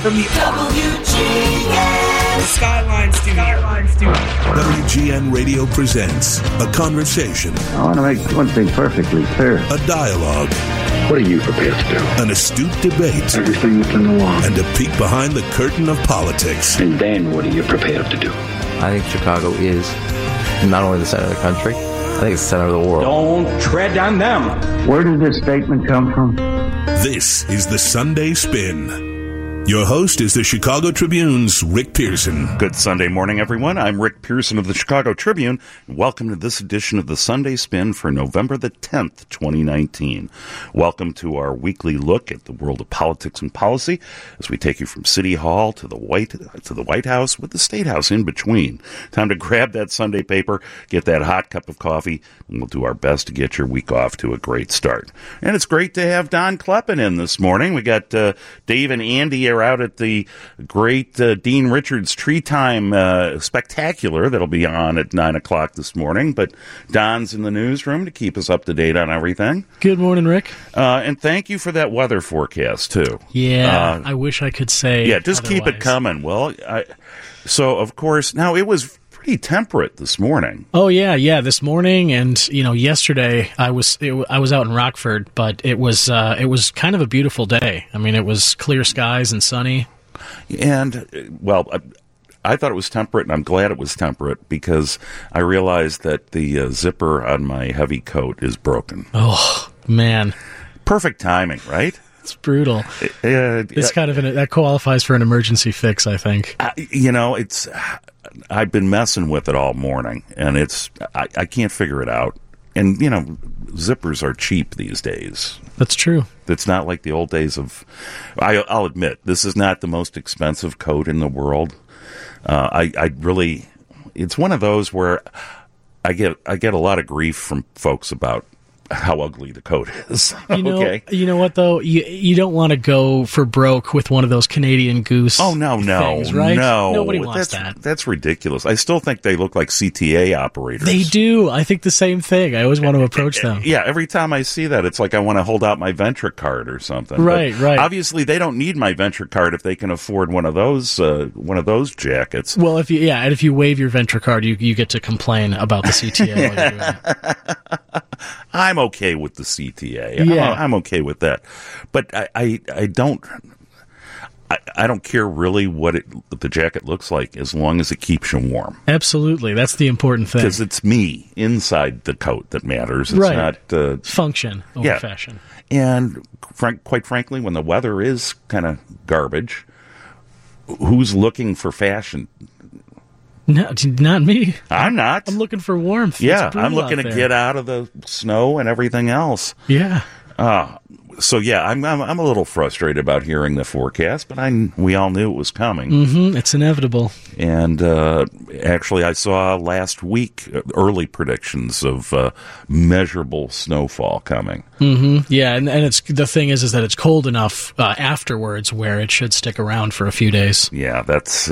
from the WGN Skyline Studio. WGN Radio presents a conversation. I want to make one thing perfectly clear. A dialogue. What are you prepared to do? An astute debate. Everything within the law. And a peek behind the curtain of politics. And then what are you prepared to do? I think Chicago is not only the center of the country, I think it's the center of the world. Don't tread on them. Where did this statement come from? This is the Sunday Spin. Your host is the Chicago Tribune's Rick Pearson. Good Sunday morning, everyone. I'm Rick Pearson of the Chicago Tribune, and welcome to this edition of the Sunday Spin for November the 10th, 2019. Welcome to our weekly look at the world of politics and policy as we take you from City Hall to the White House with the State House in between. Time to grab that Sunday paper, get that hot cup of coffee, and we'll do our best to get your week off to a great start. And it's great to have Don Kleppen in this morning. We got Dave and Andy are out at the great Dean Richards Tree Time Spectacular that'll be on at 9 o'clock this morning. But Don's in the newsroom to keep us up to date on everything. Good morning, Rick. And thank you for that weather forecast, too. Yeah, I wish I could say yeah, just otherwise. Keep it coming. Well, so, of course, now it was pretty temperate this morning. Oh yeah, this morning and yesterday I was out in Rockford, but it was kind of a beautiful day. I mean, it was clear skies and sunny. And well, I thought it was temperate, and I'm glad it was temperate because I realized that the zipper on my heavy coat is broken. Oh man, perfect timing, right? It's brutal. It's kind of that qualifies for an emergency fix, I think. I've been messing with it all morning, and I can't figure it out. And, zippers are cheap these days. That's true. It's not like the old days of... I'll admit, this is not the most expensive coat in the world. It's one of those where I get a lot of grief from folks about how ugly the coat is. Okay. You know what, though? You don't want to go for broke with one of those Canadian Goose things, right? No. Nobody wants that. That's ridiculous. I still think they look like CTA operators. They do. I think the same thing. I always want to approach them. Yeah, every time I see that, it's like I want to hold out my Venture card or something. Right. Obviously, they don't need my Venture card if they can afford one of those jackets. Well, if you wave your Venture card, you get to complain about the CTA while you're doing it. I'm okay with the CTA. Yeah. I'm okay with that. But I don't care really what the jacket looks like as long as it keeps you warm. Absolutely. That's the important thing. Because it's me inside the coat that matters. It's right. not... function over fashion. And quite frankly, when the weather is kind of garbage, who's looking for fashion? No, not me. I'm not. I'm looking for warmth. Yeah, I'm looking to get out of the snow and everything else. Yeah. So yeah, I'm a little frustrated about hearing the forecast, but we all knew it was coming. Mm-hmm. It's inevitable. And actually, I saw last week early predictions of measurable snowfall coming. Mm-hmm. Yeah, and it's the thing is that it's cold enough afterwards where it should stick around for a few days. Yeah, that's.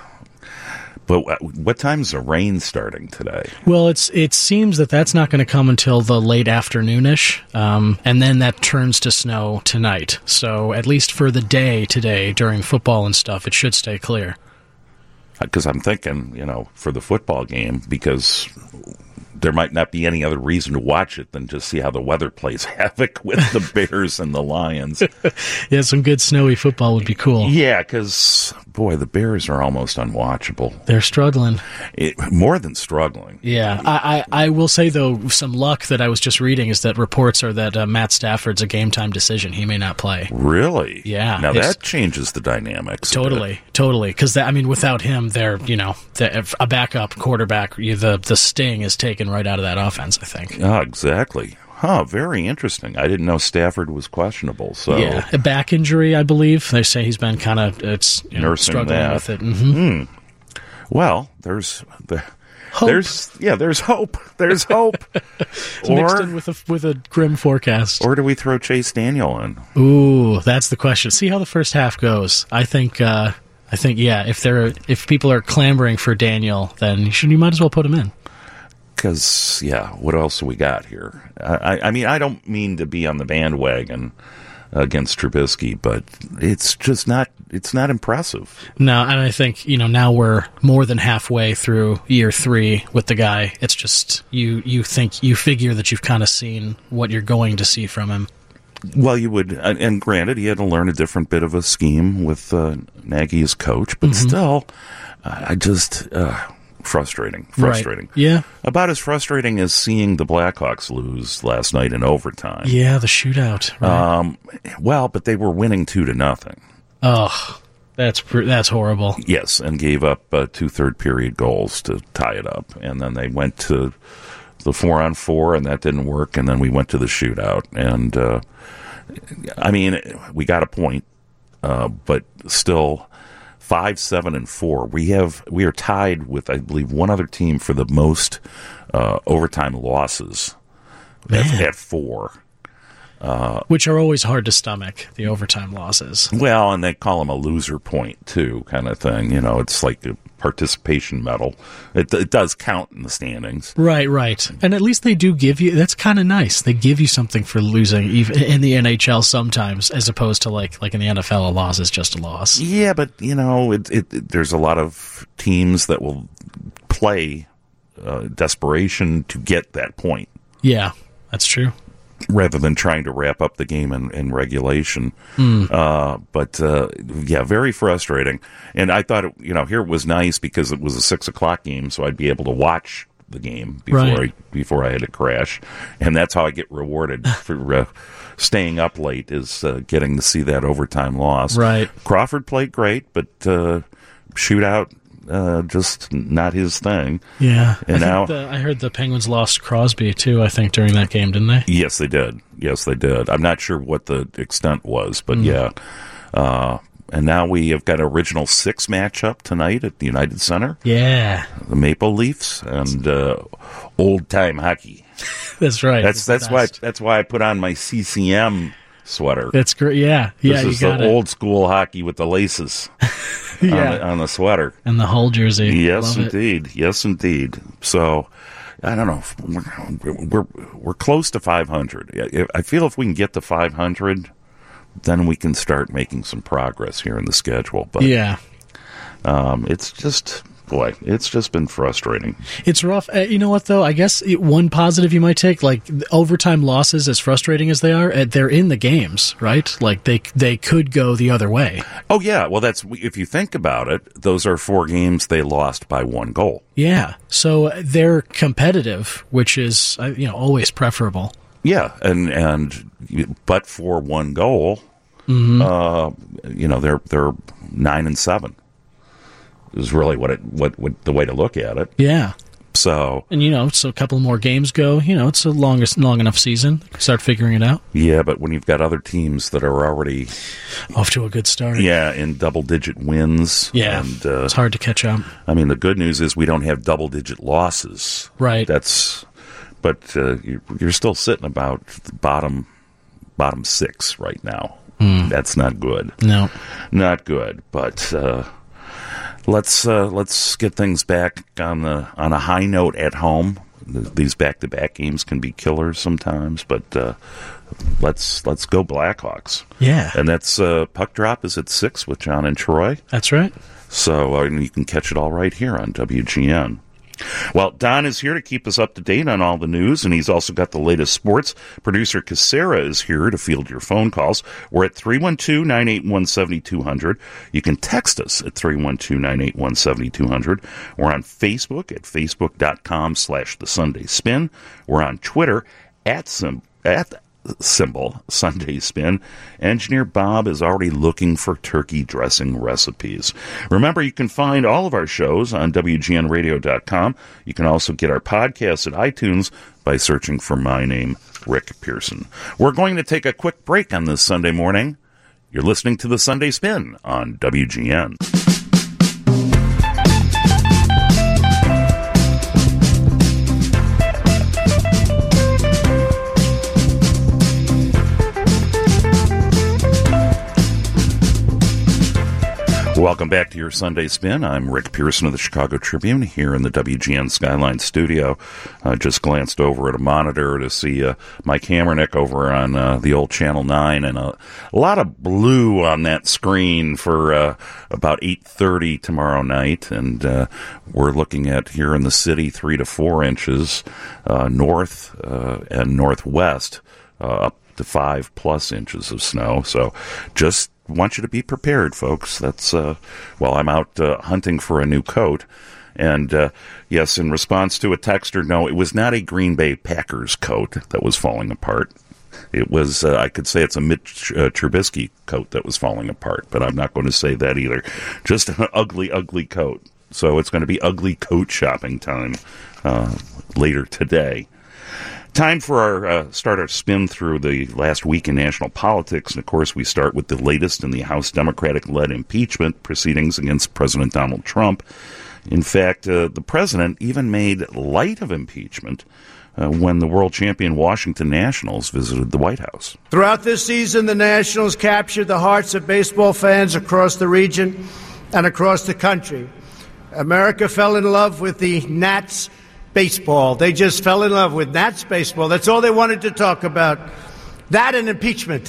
But what time's the rain starting today? Well, it seems that's not going to come until the late afternoonish, and then that turns to snow tonight. So at least for the day today, during football and stuff, it should stay clear. Because I'm thinking, for the football game, because there might not be any other reason to watch it than just see how the weather plays havoc with the Bears and the Lions. Yeah, some good snowy football would be cool. Yeah, because, boy, the Bears are almost unwatchable. They're struggling. More than struggling. Yeah. I will say, though, some luck that I was just reading is that reports are that Matt Stafford's a game-time decision. He may not play. Really? Yeah. Now, that changes the dynamics. Totally. Because, without him, they're, a backup quarterback, the sting is taken right out of that offense, I think. Oh, exactly. Huh, very interesting. I didn't know Stafford was questionable. So yeah, a back injury, I believe. They say he's been kind of nursing struggling with it. Mm-hmm. Well, there's hope. There's hope. There's hope. It's mixed in with a grim forecast. Or do we throw Chase Daniel in? Ooh, that's the question. See how the first half goes. I think if people are clamoring for Daniel, then you might as well put him in. Because, what else do we got here? I mean, I don't mean to be on the bandwagon against Trubisky, but it's just not impressive. No, and I think, now we're more than halfway through year 3 with the guy. It's just, you figure that you've kind of seen what you're going to see from him. Well, you would, and granted, he had to learn a different bit of a scheme with Nagy as coach, but still, I just, frustrating. Right. Yeah. About as frustrating as seeing the Blackhawks lose last night in overtime. Yeah, the shootout. Right. Well, but they were winning 2-0. Oh, that's horrible. Yes, and gave up 2 third-period goals to tie it up. And then they went to the 4-on-4, and that didn't work. And then we went to the shootout. And, we got a point, but still 5-7-4. We are tied with, I believe, one other team for the most overtime losses at 4. Which are always hard to stomach, the overtime losses. Well, and they call them a loser point, too, kind of thing. It's like a participation medal. It does count in the standings. Right. And at least they do give you, that's kind of nice. They give you something for losing, even in the NHL sometimes, as opposed to like in the NFL, a loss is just a loss. Yeah, but, there's a lot of teams that will play desperation to get that point. Yeah, that's true. Rather than trying to wrap up the game in regulation. But very frustrating. And I thought, here it was nice because it was a 6:00 game, so I'd be able to watch the game before I had to crash. And that's how I get rewarded for staying up late, is getting to see that overtime loss. Right. Crawford played great, but shootout, just not his thing. Yeah. And I heard the Penguins lost Crosby, too, I think, during that game, didn't they? Yes, they did. I'm not sure what the extent was, but yeah. And now we have got an Original 6 matchup tonight at the United Center. Yeah. The Maple Leafs and old-time hockey. That's right. That's why I put on my CCM sweater. That's great. Yeah. This is the old school hockey with the laces on the sweater. And the whole jersey. Yes, Love indeed. It. Yes, indeed. So, I don't know. We're close to 500. I feel if we can get to 500, then we can start making some progress here in the schedule. But yeah. It's just... Boy, it's just been frustrating. It's rough. You know what, though? I guess one positive you might take, like overtime losses, as frustrating as they are, they're in the games, right? Like they could go the other way. Oh, yeah. Well, if you think about it, those are 4 games they lost by 1 goal. Yeah. So they're competitive, which is, always preferable. Yeah. And but for 1 goal, they're 9-7. Is really what the way to look at it. Yeah. So a couple more games go. It's a long enough season. Start figuring it out. Yeah, but when you've got other teams that are already off to a good start, in double-digit wins, and it's hard to catch up. I mean, the good news is we don't have double-digit losses. Right. But you're still sitting about the bottom 6 right now. That's not good. No, not good. But. Let's get things back on a high note at home. These back-to-back games can be killers sometimes, but let's go Blackhawks. Yeah, and that's Puck Drop is at 6 with John and Troy. That's right. So you can catch it all right here on WGN. Well, Don is here to keep us up to date on all the news, and he's also got the latest sports. Producer Casera is here to field your phone calls. We're at 312-981-7200. You can text us at 312-981-7200. We're on Facebook at facebook.com/The Sunday Spin. We're on Twitter at symbol Sunday Spin. Engineer Bob is already looking for turkey dressing recipes. Remember, you can find all of our shows on WGNradio.com. You can also get our podcasts at iTunes by searching for my name, Rick Pearson. We're going to take a quick break on this Sunday morning. You're listening to the Sunday Spin on WGN. Welcome back to your Sunday Spin. I'm Rick Pearson of the Chicago Tribune here in the WGN Skyline studio. Just glanced over at a monitor to see Mike Hammernick over on the old Channel 9, and a lot of blue on that screen for about 8:30 tomorrow night. And we're looking at here in the city 3 to 4 inches north and northwest, up to 5+ inches of snow. So just want you to be prepared, folks. That's while I'm out hunting for a new coat. And yes, in response to a texter, no, it was not a Green Bay Packers coat that was falling apart. It was, I could say it's a Mitch Trubisky coat that was falling apart, but I'm not going to say that either. Just an ugly, ugly coat. So it's going to be ugly coat shopping time later today. Time for our start our spin through the last week in national politics. And, of course, we start with the latest in the House Democratic-led impeachment proceedings against President Donald Trump. In fact, the president even made light of impeachment when the world champion Washington Nationals visited the White House. Throughout this season, the Nationals captured the hearts of baseball fans across the region and across the country. America fell in love with the Nats baseball. They just fell in love with Nats baseball. That's all they wanted to talk about. That and impeachment.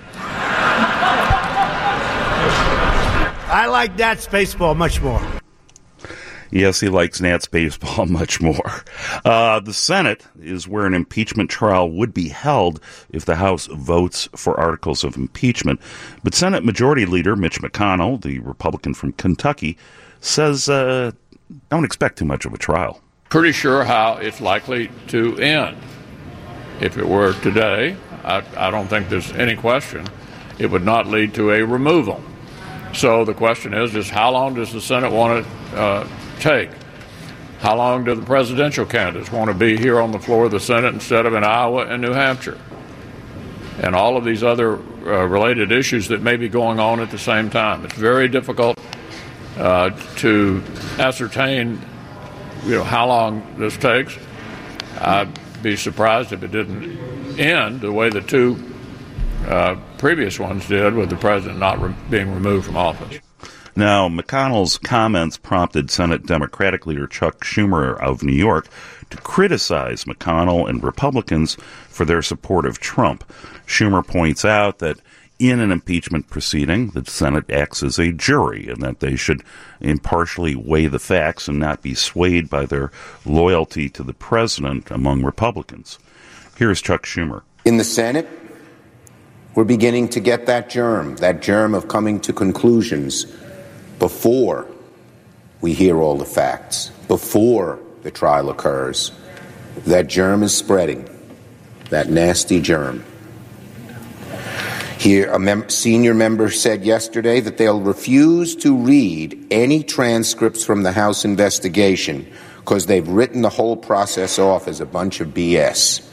I like Nats baseball much more. Yes, he likes Nats baseball much more. The Senate is where an impeachment trial would be held if the House votes for articles of impeachment. But Senate Majority Leader Mitch McConnell, the Republican from Kentucky, says don't expect too much of a trial. Pretty sure how it's likely to end. If it were today, I don't think there's any question it would not lead to a removal. So the question is how long does the Senate want to take? How long do the presidential candidates want to be here on the floor of the Senate instead of in Iowa and New Hampshire? And all of these other related issues that may be going on at the same time. It's very difficult to ascertain how long this takes. I'd be surprised if it didn't end the way the two previous ones did, with the president not being removed from office. Now, McConnell's comments prompted Senate Democratic leader Chuck Schumer of New York to criticize McConnell and Republicans for their support of Trump. Schumer points out that in an impeachment proceeding, the Senate acts as a jury, and that they should impartially weigh the facts and not be swayed by their loyalty to the president among Republicans. Here's Chuck Schumer. In the Senate, we're beginning to get that germ of coming to conclusions before we hear all the facts, before the trial occurs. That germ is spreading, that nasty germ. Here, a senior member said yesterday that they'll refuse to read any transcripts from the House investigation because they've written the whole process off as a bunch of BS.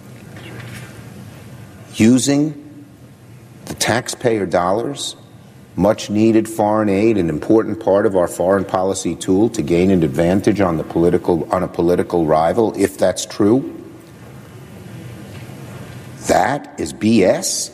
Using the taxpayer dollars, much needed foreign aid, an important part of our foreign policy tool to gain an advantage on a political rival, if that's true, that is BS.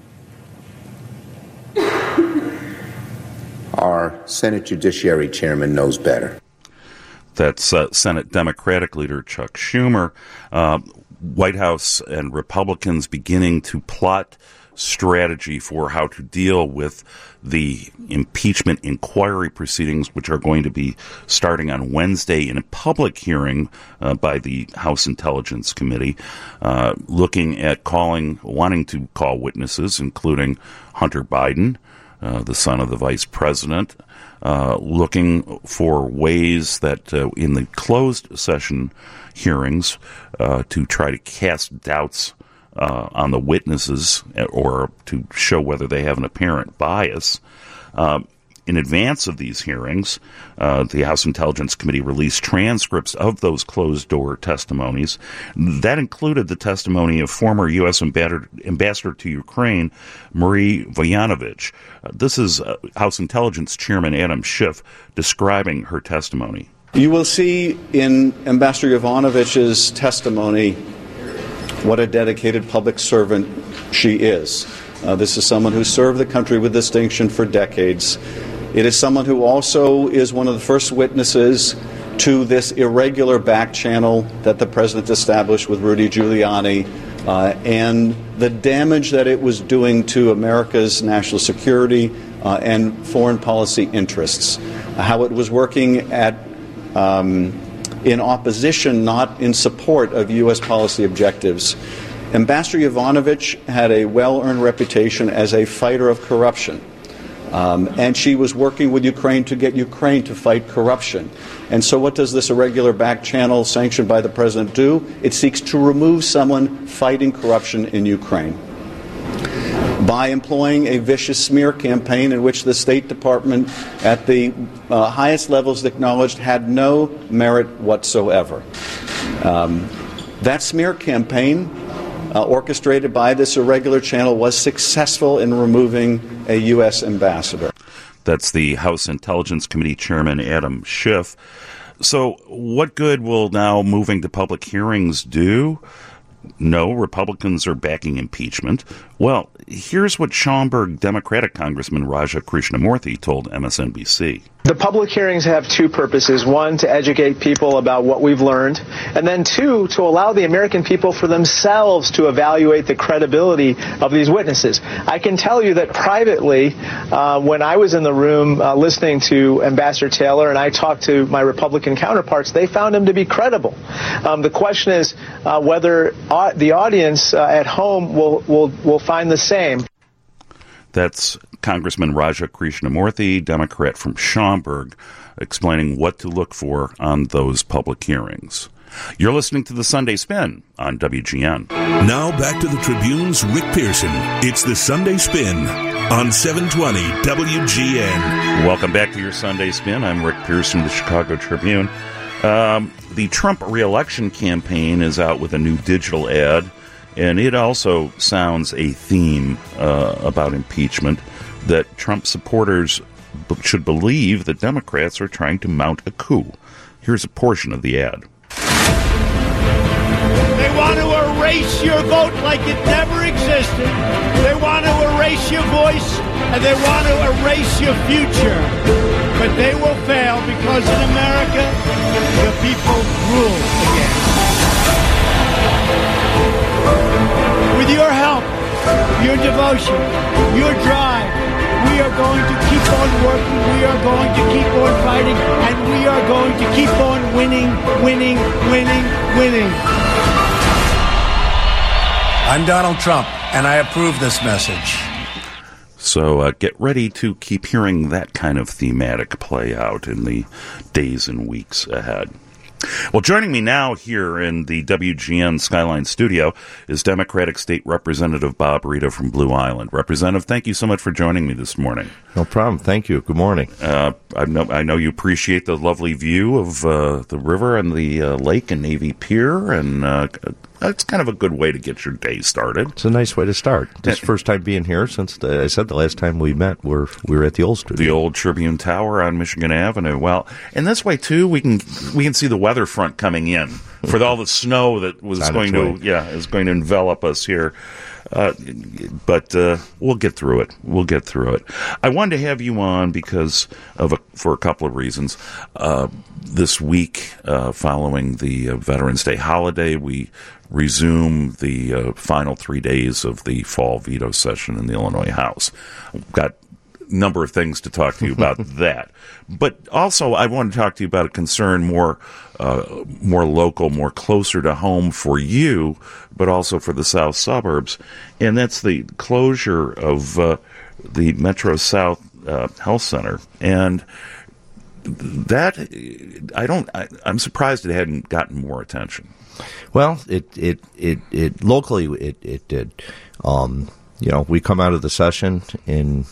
Our Senate Judiciary Chairman knows better. That's Senate Democratic leader Chuck Schumer. White House and Republicans beginning to plot strategy for how to deal with the impeachment inquiry proceedings, which are going to be starting on Wednesday in a public hearing by the House Intelligence Committee, looking at wanting to call witnesses, including Hunter Biden, the son of the vice president, looking for ways that in the closed session hearings to try to cast doubts on the witnesses or to show whether they have an apparent bias. In advance of these hearings, the House Intelligence Committee released transcripts of those closed-door testimonies. That included the testimony of former U.S. Ambassador to Ukraine, Marie Voyanovich. This is House Intelligence Chairman Adam Schiff describing her testimony. You will see in Ambassador Yovanovitch's testimony what a dedicated public servant she is. This is someone who served the country with distinction for decades. It is someone who also is one of the first witnesses to this irregular back channel that the president established with Rudy Giuliani and the damage that it was doing to America's national security and foreign policy interests. How it was working in opposition, not in support of U.S. policy objectives. Ambassador Yovanovitch had a well-earned reputation as a fighter of corruption. And she was working with Ukraine to get Ukraine to fight corruption. And so what does this irregular back channel sanctioned by the president do? It seeks to remove someone fighting corruption in Ukraine by employing a vicious smear campaign in which the State Department at the highest levels acknowledged had no merit whatsoever. That smear campaign, orchestrated by this irregular channel, was successful in removing a U.S. ambassador. That's the House Intelligence Committee Chairman Adam Schiff. So what good will now moving to public hearings do? No, Republicans are backing impeachment. Well, here's what Schaumburg Democratic Congressman Raja Krishnamurthy told MSNBC. The public hearings have two purposes. One, to educate people about what we've learned. And then two, to allow the American people for themselves to evaluate the credibility of these witnesses. I can tell you that privately, when I was in the room listening to Ambassador Taylor and I talked to my Republican counterparts, they found him to be credible. The question is whether the audience at home will find the same. That's Congressman Raja Krishnamurthy, Democrat from Schaumburg, explaining what to look for on those public hearings. You're listening to the Sunday Spin on WGN. Now back to the Tribune's Rick Pearson. It's the Sunday Spin on 720 WGN. Welcome back to your Sunday Spin. I'm Rick Pearson of the Chicago Tribune. The Trump re-election campaign is out with a new digital ad, and it also sounds a theme about impeachment, that Trump supporters should believe that Democrats are trying to mount a coup. Here's a portion of the ad. They want to erase your vote like it never existed. They want to erase your voice, and they want to erase your future. But they will fail because in America, the people rule again. With your help, your devotion, your drive, we are going to keep on working, we are going to keep on fighting, and we are going to keep on winning. I'm Donald Trump, and I approve this message. So get ready to keep hearing that kind of thematic play out in the days and weeks ahead. Well, joining me now here in the WGN Skyline studio is Democratic State Representative Bob Rita from Blue Island. Representative, thank you so much for joining me this morning. No problem. Thank you. Good morning. I know you appreciate the lovely view of the river and the lake and Navy Pier, and it's kind of a good way to get your day started. It's a nice way to start. This is the first time being here since I said the last time we met, we were at the old studio. The old Tribune Tower on Michigan Avenue. Well, and this way too, we can see the weather front coming in for all the snow that was going to envelop us here. But we'll get through it. I wanted to have you on because for a couple of reasons. This week, following the Veterans Day holiday, we resume the final 3 days of the fall veto session in the Illinois House. We've got a number of things to talk to you about that. But also, I want to talk to you about a concern more local, more closer to home for you, but also for the South suburbs, and that's the closure of the Metro South Health Center. And that I'm surprised it hadn't gotten more attention. Well, it locally it did. We come out of the session and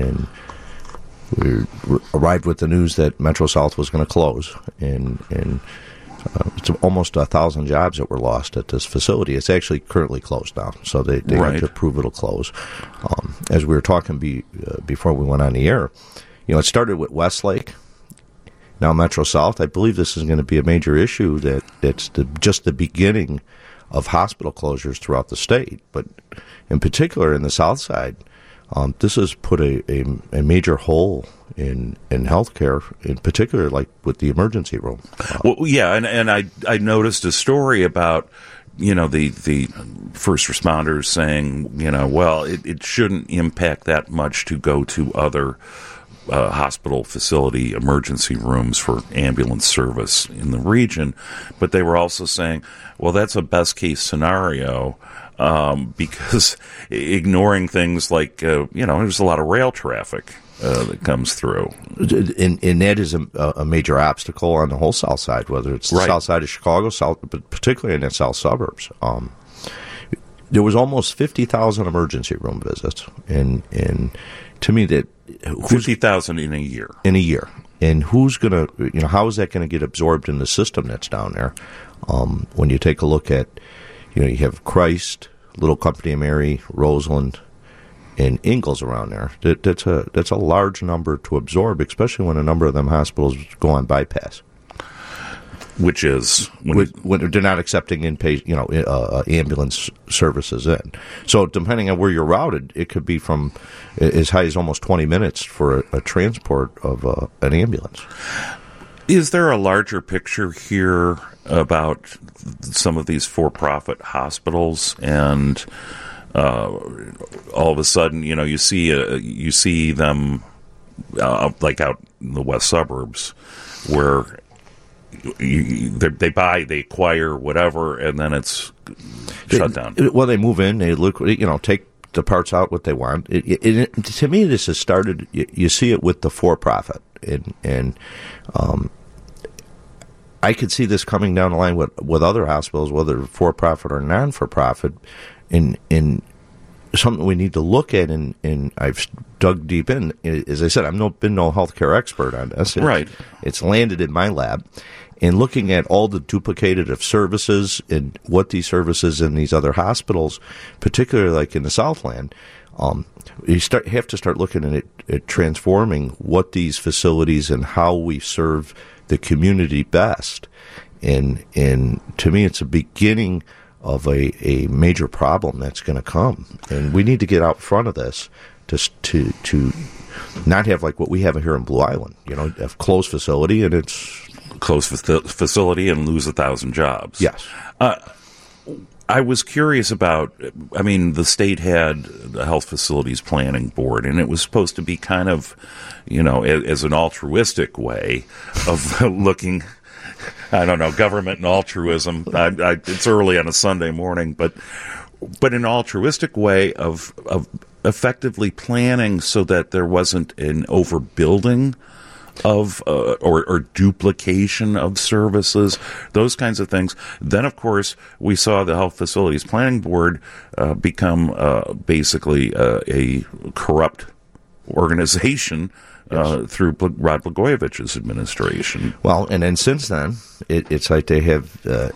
we arrived with the news that Metro South was going to close, and it's almost 1,000 jobs that were lost at this facility. It's actually currently closed now, so they have to prove it'll close. As we were talking before we went on the air, it started with Westlake. Now Metro South, I believe this is going to be a major issue that's just the beginning of hospital closures throughout the state. But in particular in the South Side, this has put a major hole in healthcare, in particular, like with the emergency room. Well, yeah, and I noticed a story about, the first responders saying, well, it shouldn't impact that much to go to other hospital facility emergency rooms for ambulance service in the region. But they were also saying, well, that's a best case scenario, because ignoring things like, there's a lot of rail traffic that comes through. And that is a major obstacle on the whole south side, whether it's the south side of Chicago, but particularly in the south suburbs. There was almost 50,000 emergency room visits, and to me that 50,000 in a year. In a year, and who's going to, how is that going to get absorbed in the system that's down there? When you take a look at, you have Christ, Little Company of Mary, Roseland, and Ingalls around there. That's a large number to absorb, especially when a number of them hospitals go on bypass. Which is when they're not accepting inpatient, ambulance services in. So depending on where you're routed, it could be from as high as almost 20 minutes for a transport of an ambulance. Is there a larger picture here about some of these for-profit hospitals, and all of a sudden, you see them like out in the west suburbs where they acquire whatever, and then it's shut down. Well, they move in, they look, take the parts out what they want. To me, this has started. You see it with the for-profit, and I could see this coming down the line with other hospitals, whether for-profit or non-for-profit, in something we need to look at. And I've dug deep in. As I said, I've been no healthcare expert on this. It's landed in my lab. And looking at all the duplicated of services and what these services in these other hospitals, particularly like in the Southland, you have to start looking at transforming what these facilities and how we serve the community best. And to me, it's a beginning of a major problem that's going to come. And we need to get out front of this to not have like what we have here in Blue Island, a closed facility, and it's closed facility and lose 1,000 jobs. Yes. I was curious about, the state had the Health Facilities Planning Board, and it was supposed to be kind of, as an altruistic way of looking, I don't know, government and altruism. It's early on a Sunday morning, but an altruistic way of effectively planning so that there wasn't an overbuilding of or duplication of services, those kinds of things. Then, of course, we saw the Health Facilities Planning Board become basically a corrupt organization through Rod Blagojevich's administration. Well, and then since then, it's like they have.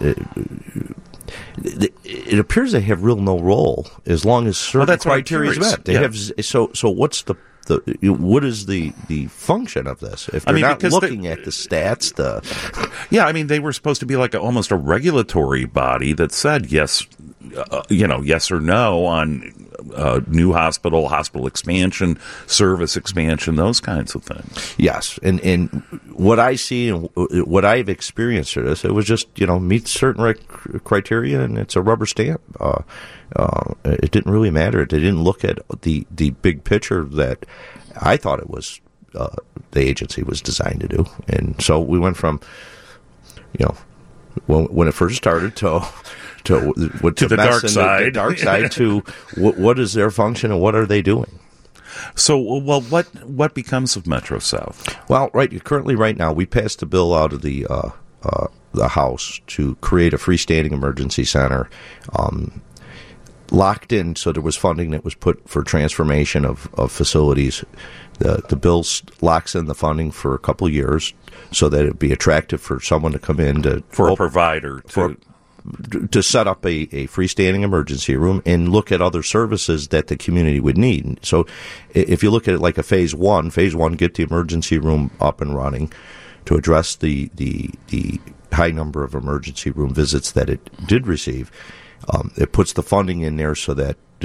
It appears they have no role as long as certain criteria is met. They have. So what's what is the function of this? If they're not looking at the stats, they were supposed to be like almost a regulatory body that said yes, yes or no on new hospital expansion, service expansion, those kinds of things. Yes, and what I see and what I've experienced through this, it was just meet certain criteria, and it's a rubber stamp. It didn't really matter. They didn't look at the big picture that I thought it was the agency was designed to do. And so we went from when it first started to the dark side, the dark side to what is their function and what are they doing. So, well, what becomes of Metro South? Well, currently right now we passed a bill out of the House to create a freestanding emergency center. Locked in, so there was funding that was put for transformation of facilities. The bill locks in the funding for a couple of years so that it would be attractive for someone to come in a provider to set up a freestanding emergency room and look at other services that the community would need. So if you look at it like a phase one, get the emergency room up and running to address the high number of emergency room visits that it did receive. It puts the funding in there so that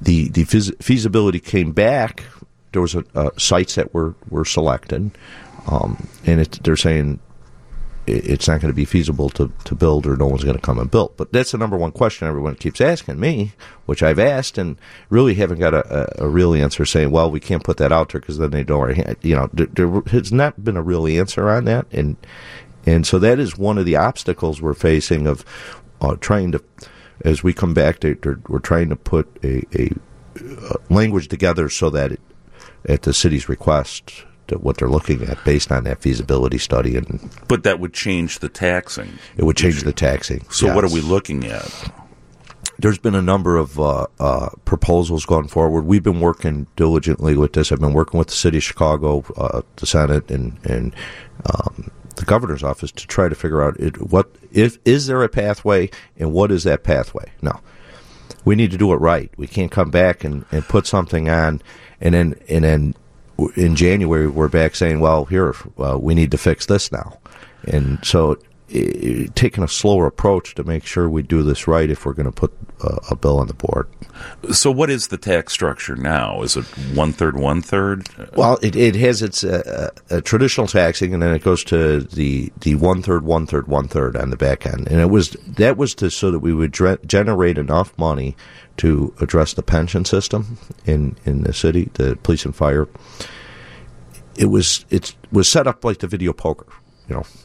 the feasibility came back. There was sites that were selected, and they're saying it's not going to be feasible to build, or no one's going to come and build. But that's the number one question everyone keeps asking me, which I've asked, and really haven't got a real answer, saying, well, we can't put that out there because then they don't. There has not been a real answer on that, and so that is one of the obstacles we're facing of trying to, as we come back, we're trying to put a language together so that at the city's request, what they're looking at based on that feasibility study. But that would change the taxing. It would change the taxing. So yes. What are we looking at? There's been a number of proposals going forward. We've been working diligently with this. I've been working with the City of Chicago, the Senate, and the governor's office to try to figure out is there a pathway, and what is that pathway? No. We need to do it right. We can't come back and put something on, and then in January, we're back saying, well, we need to fix this now. And so taking a slower approach to make sure we do this right if we're going to put a bill on the board. So what is the tax structure now? Is it 1/3, 1/3? Well, it has its traditional taxing, and then it goes to the 1/3, 1/3, 1/3 on the back end. And that was so that we would generate enough money to address the pension system in the city, the police and fire. It was set up like the video poker, it's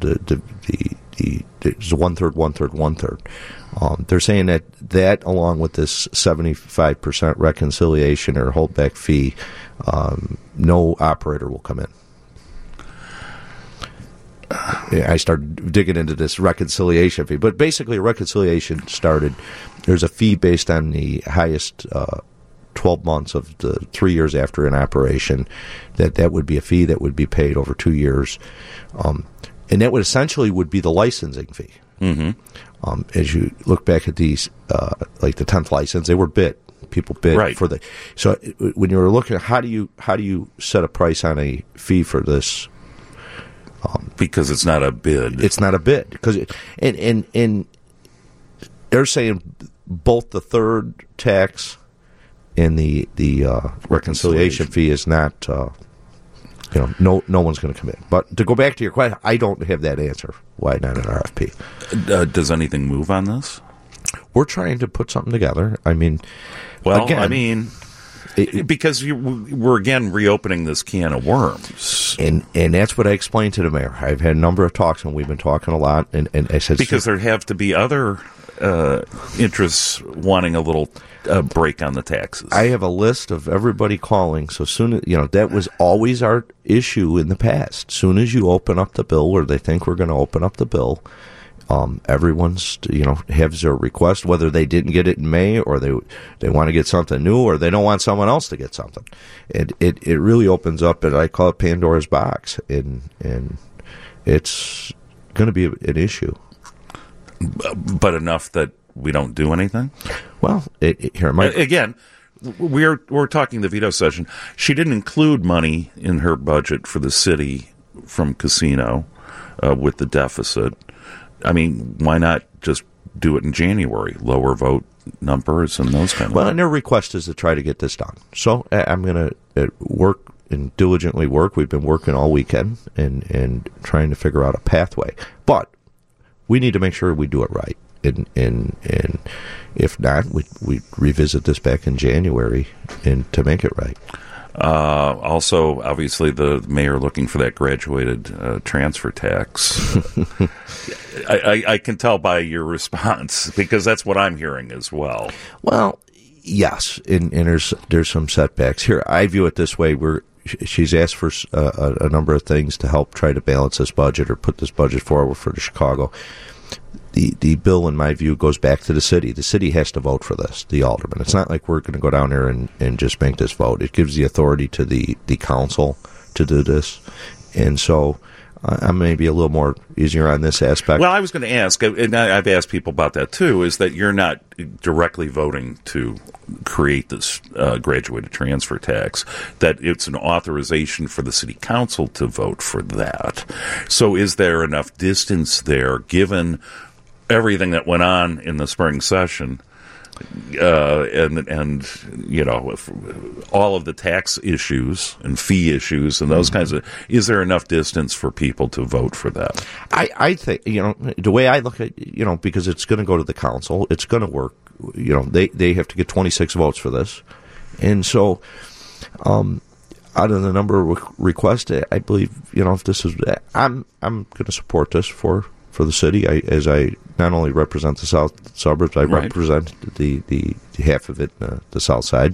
a 1/3, 1/3, 1/3. They're saying that along with this 75% reconciliation or holdback fee, no operator will come in. I started digging into this reconciliation fee, but basically a reconciliation started. There's a fee based on the highest 12 months of the 3 years after an operation. That would be a fee that would be paid over 2 years, and that would essentially be the licensing fee. Mm-hmm. As you look back at these, like the 10th license, they were bid. People bid right. for the. So when you were looking at how do you set a price on a fee for this? Because it's not a bid. It's not a bid because and they're saying both the third tax and the reconciliation fee is not. No one's going to come in. But to go back to your question, I don't have that answer. Why not an RFP? Does anything move on this? We're trying to put something together. Because we're again reopening this can of worms, and that's what I explained to the mayor. I've had a number of talks, and we've been talking a lot. And I said because there have to be other interests wanting a little break on the taxes. I have a list of everybody calling. So soon as that was always our issue in the past. Soon as you open up the bill, or they think we're going to open up the bill. Everyone's, has their request, whether they didn't get it in May or they want to get something new or they don't want someone else to get something. It really opens up, and I call it Pandora's box, and it's going to be an issue. But enough that we don't do anything? Well, again, we're talking the veto session. She didn't include money in her budget for the city from casino with the deficit. I mean, why not just do it in January? Lower vote numbers and those kind of things. Well, and their request is to try to get this done. So I'm going to work and diligently work. We've been working all weekend and trying to figure out a pathway. But we need to make sure we do it right. And if not, we revisit this back in January and to make it right. Also, obviously, the mayor looking for that graduated transfer tax. I can tell by your response, because that's what I'm hearing as well. Well, yes, and there's some setbacks here. I view it this way: she's asked for a number of things to help try to balance this budget or put this budget forward for the Chicago. The bill, in my view, goes back to the city. The city has to vote for this, the alderman. It's not like we're going to go down there and just make this vote. It gives the authority to the council to do this. And so I'm maybe a little more easier on this aspect. Well, I was going to ask, and I've asked people about that too, is that you're not directly voting to create this graduated transfer tax, that it's an authorization for the city council to vote for that. So is there enough distance there, given everything that went on in the spring session, and all of the tax issues and fee issues and those kinds of. Is there enough distance for people to vote for that? I think the way I look at because it's going to go to the council, it's going to work. They have to get 26 votes for this, and so out of the number of requests, I believe if this is, I'm going to support this for the city. As I not only represent the south suburbs, I represent the half of it, the south side.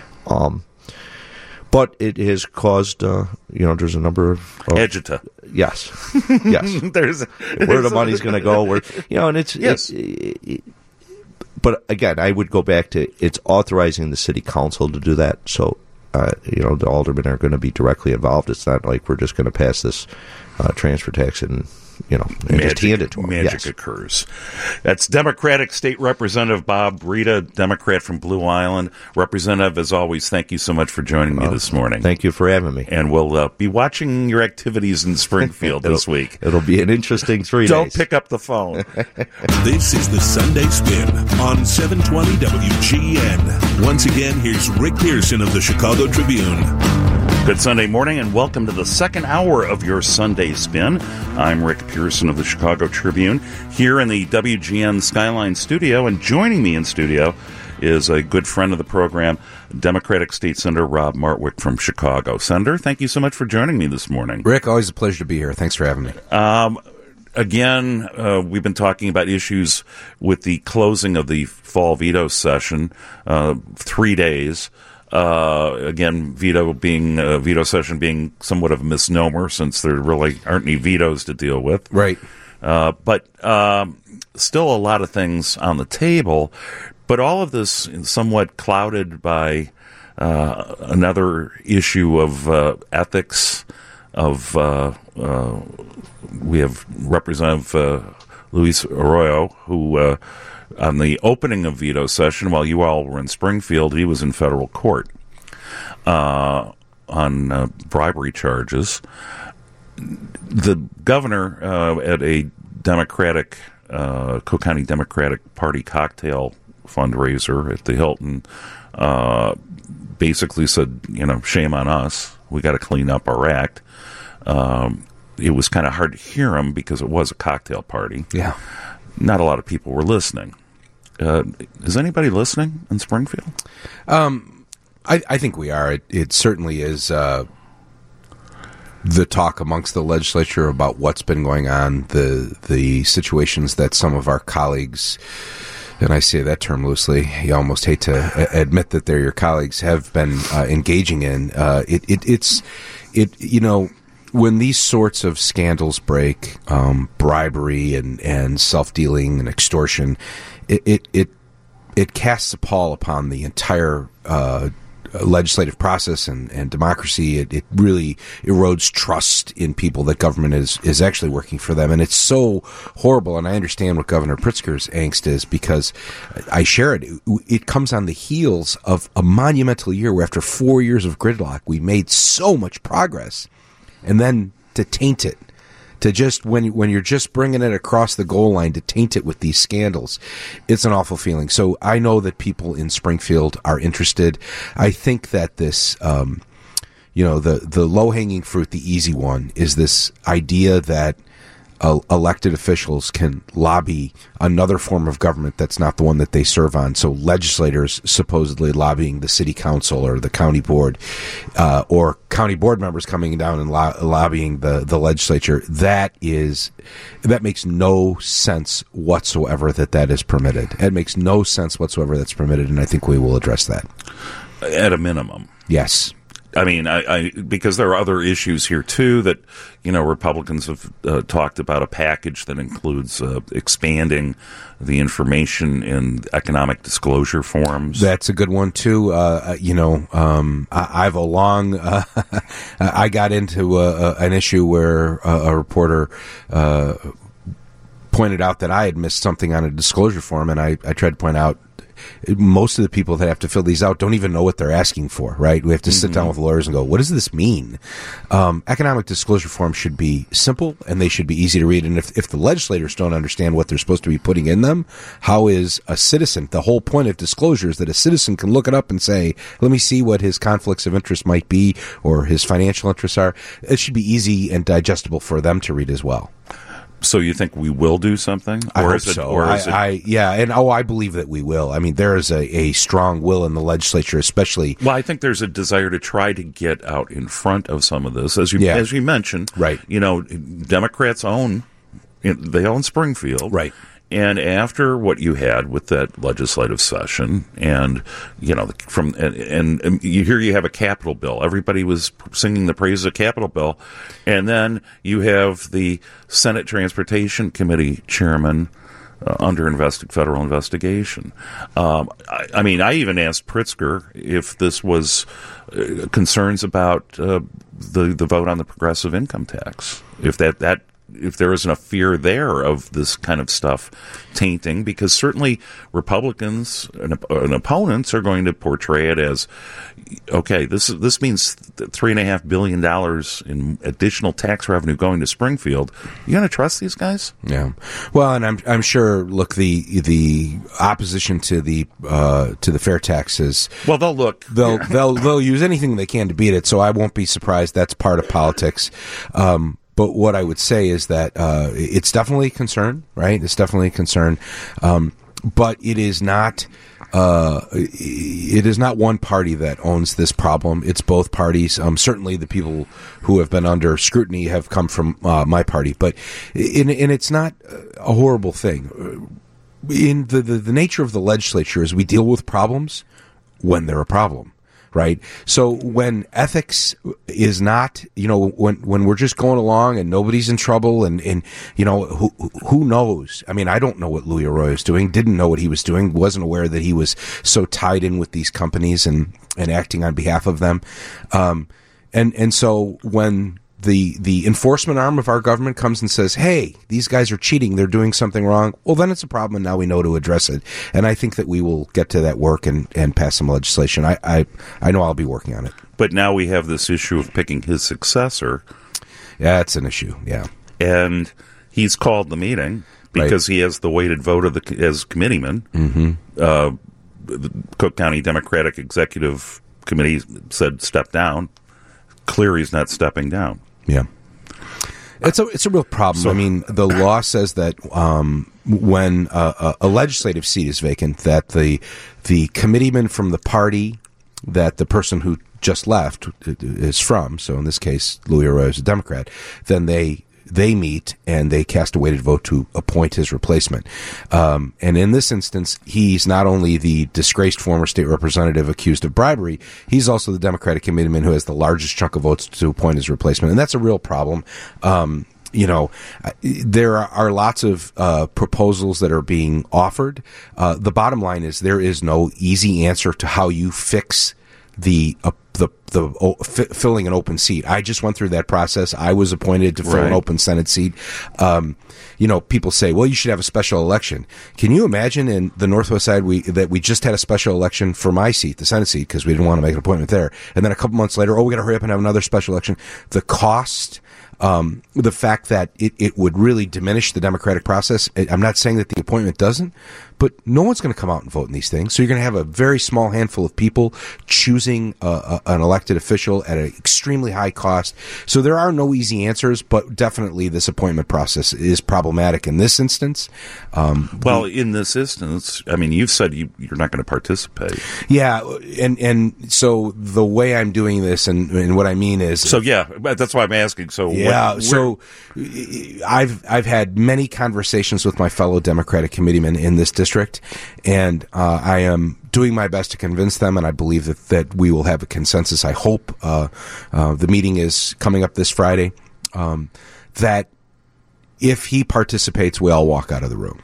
But it has caused, there's a number of agita. Yes. there's where the money's going to go. And it's yes. But again, I would go back to it's authorizing the city council to do that. So, the aldermen are going to be directly involved. It's not like we're just going to pass this transfer tax and just hand it to them. Magic occurs. That's Democratic State Representative Bob Rita, Democrat from Blue Island. Representative, as always, thank you so much for joining me this morning. Thank you for having me. And we'll be watching your activities in Springfield this week. It'll be an interesting 3 days. Don't pick up the phone. This is the Sunday Spin on 720 WGN. Once again, here's Rick Pearson of the Chicago Tribune. Good Sunday morning, and welcome to the second hour of your Sunday Spin. I'm Rick Pearson of the Chicago Tribune, here in the WGN Skyline studio, and joining me in studio is a good friend of the program, Democratic State Senator Rob Martwick from Chicago. Senator, thank you so much for joining me this morning. Rick, always a pleasure to be here. Thanks for having me. Again, we've been talking about issues with the closing of the fall veto session, 3 days. Again, veto session being somewhat of a misnomer since there really aren't any vetoes to deal with. Right. But still a lot of things on the table. But all of this is somewhat clouded by another issue of ethics. We have Representative Luis Arroyo, who on the opening of veto session, while you all were in Springfield, he was in federal court on bribery charges. The governor at a Democratic, Cook County Democratic Party cocktail fundraiser at the Hilton basically said, shame on us. We got to clean up our act. It was kind of hard to hear him because it was a cocktail party. Yeah. Not a lot of people were listening. Is anybody listening in Springfield? I think we are. It certainly is the talk amongst the legislature about what's been going on, the situations that some of our colleagues, and I say that term loosely, you almost hate to admit that they're your colleagues, have been engaging in. When these sorts of scandals break, bribery and self-dealing and extortion, it casts a pall upon the entire legislative process and democracy. It really erodes trust in people that government is actually working for them. And it's so horrible. And I understand what Governor Pritzker's angst is because I share it. It comes on the heels of a monumental year where after 4 years of gridlock, we made so much progress. And then to taint it, to just when you're just bringing it across the goal line, to taint it with these scandals, it's an awful feeling. So I know that people in Springfield are interested. I think that this, the low hanging fruit, the easy one, is this idea that elected officials can lobby another form of government that's not the one that they serve on. So legislators supposedly lobbying the city council or the county board, or county board members coming down and lobbying the legislature. That makes no sense whatsoever that is permitted. It makes no sense whatsoever that's permitted, and I think we will address that. At a minimum. Yes. I mean, because there are other issues here, too, that, Republicans have talked about a package that includes expanding the information in economic disclosure forms. That's a good one, too. I've I got into an issue where a reporter pointed out that I had missed something on a disclosure form, and I tried to point out, most of the people that have to fill these out don't even know what they're asking for, right? We have to sit down with lawyers and go, what does this mean? Economic disclosure forms should be simple and they should be easy to read. And if the legislators don't understand what they're supposed to be putting in them, how is a citizen? The whole point of disclosure is that a citizen can look it up and say, let me see what his conflicts of interest might be or his financial interests are. It should be easy and digestible for them to read as well. So you think we will do something? I hope so. I believe that we will. I mean, there is a strong will in the legislature, especially. Well, I think there's a desire to try to get out in front of some of this, as you mentioned. Right. Democrats own Springfield. Right. And after what you had with that legislative session, and you have a Capitol bill. Everybody was singing the praises of Capitol bill, and then you have the Senate Transportation Committee chairman under federal investigation. I even asked Pritzker if this was concerns about the vote on the progressive income tax. If there isn't a fear there of this kind of stuff tainting, because certainly Republicans and opponents are going to portray it as, okay, this means $3.5 billion in additional tax revenue going to Springfield. You going to trust these guys? Yeah. Well, and I'm sure. Look, the opposition to the fair taxes. Well, they'll use anything they can to beat it. So I won't be surprised. That's part of politics. But what I would say is that it's definitely a concern, right? It's definitely a concern, but it is not. It is not one party that owns this problem. It's both parties. Certainly, the people who have been under scrutiny have come from my party, but and it's not a horrible thing. In the nature of the legislature is we deal with problems when they're a problem. Right. So when ethics is not, when we're just going along and nobody's in trouble and who knows? I mean, I don't know what Louis Arroyo is doing, didn't know what he was doing, wasn't aware that he was so tied in with these companies and acting on behalf of them. And so when the enforcement arm of our government comes and says, hey, these guys are cheating, they're doing something wrong, well, then it's a problem, and now we know to address it. And I think that we will get to that work and pass some legislation. I know I'll be working on it. But now we have this issue of picking his successor. Yeah, it's an issue, yeah. And he's called the meeting because he has the weighted vote as committeeman. Mm-hmm. The Cook County Democratic Executive Committee said step down. Clear he's not stepping down. Yeah. It's a real problem. So, I mean, the law says that when a legislative seat is vacant, that the committeeman from the party that the person who just left is from, so in this case, Louis Arroyo is a Democrat, then they meet and they cast a weighted vote to appoint his replacement. And in this instance, he's not only the disgraced former state representative accused of bribery, he's also the Democratic committeeman who has the largest chunk of votes to appoint his replacement. And that's a real problem. There are lots of proposals that are being offered. The bottom line is there is no easy answer to how you fix the filling an open seat. I just went through that process. I was appointed to fill an open Senate seat. People say, well, you should have a special election. Can you imagine in the Northwest side that we just had a special election for my seat, the Senate seat, because we didn't want to make an appointment there. And then a couple months later, we got to hurry up and have another special election. The cost, the fact that it would really diminish the democratic process. I'm not saying that the appointment doesn't, but no one's going to come out and vote in these things. So you're going to have a very small handful of people choosing an elected official at an extremely high cost. So there are no easy answers, but definitely this appointment process is problematic in this instance. In this instance, I mean, you've said you're not going to participate. Yeah, and so the way I'm doing this and what I mean is... So, yeah, that's why I'm asking. So, yeah, so I've had many conversations with my fellow Democratic committeemen in this district, and I am doing my best to convince them, and I believe that we will have a consensus. I hope the meeting is coming up this Friday, that if he participates, we all walk out of the room.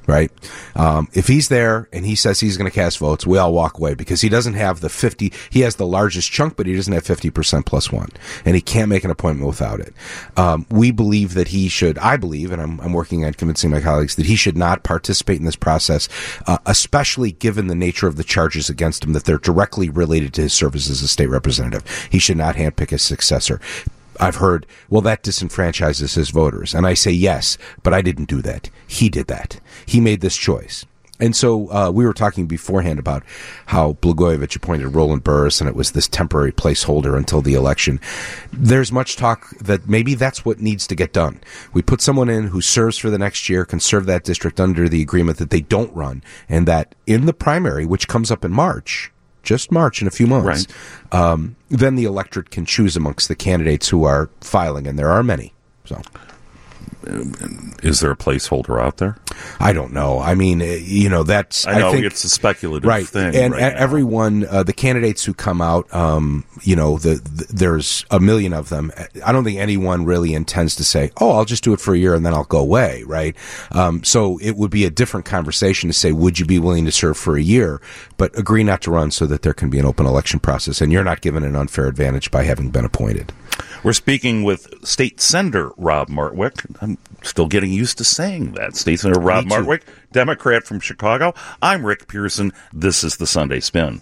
right? If he's there and he says he's going to cast votes, we all walk away because he doesn't have the 50. He has the largest chunk, but he doesn't have 50% plus one, and he can't make an appointment without it. We believe that he should. I believe, and I'm working on convincing my colleagues that he should not participate in this process, especially given the nature of the charges against him, that they're directly related to his service as a state representative. He should not handpick his successor. I've heard, well, that disenfranchises his voters. And I say yes, but I didn't do that. He did that. He made this choice. And so we were talking beforehand about how Blagojevich appointed Roland Burris, and it was this temporary placeholder until the election. There's much talk that maybe that's what needs to get done. We put someone in who serves for the next year, can serve that district under the agreement that they don't run, and that in the primary, which comes up in March, just March in a few months, then the electorate can choose amongst the candidates who are filing, and there are many. So, is there a placeholder out there? I don't know. I mean, that's... I think it's a speculative thing. And right everyone, the candidates who come out, there's a million of them. I don't think anyone really intends to say, oh, I'll just do it for a year and then I'll go away, right? So it would be a different conversation to say, would you be willing to serve for a year, but agree not to run so that there can be an open election process, and you're not given an unfair advantage by having been appointed. We're speaking with State Senator Rob Martwick. I'm still getting used to saying that. State Senator Rob Martwick, Democrat from Chicago. I'm Rick Pearson. This is the Sunday Spin.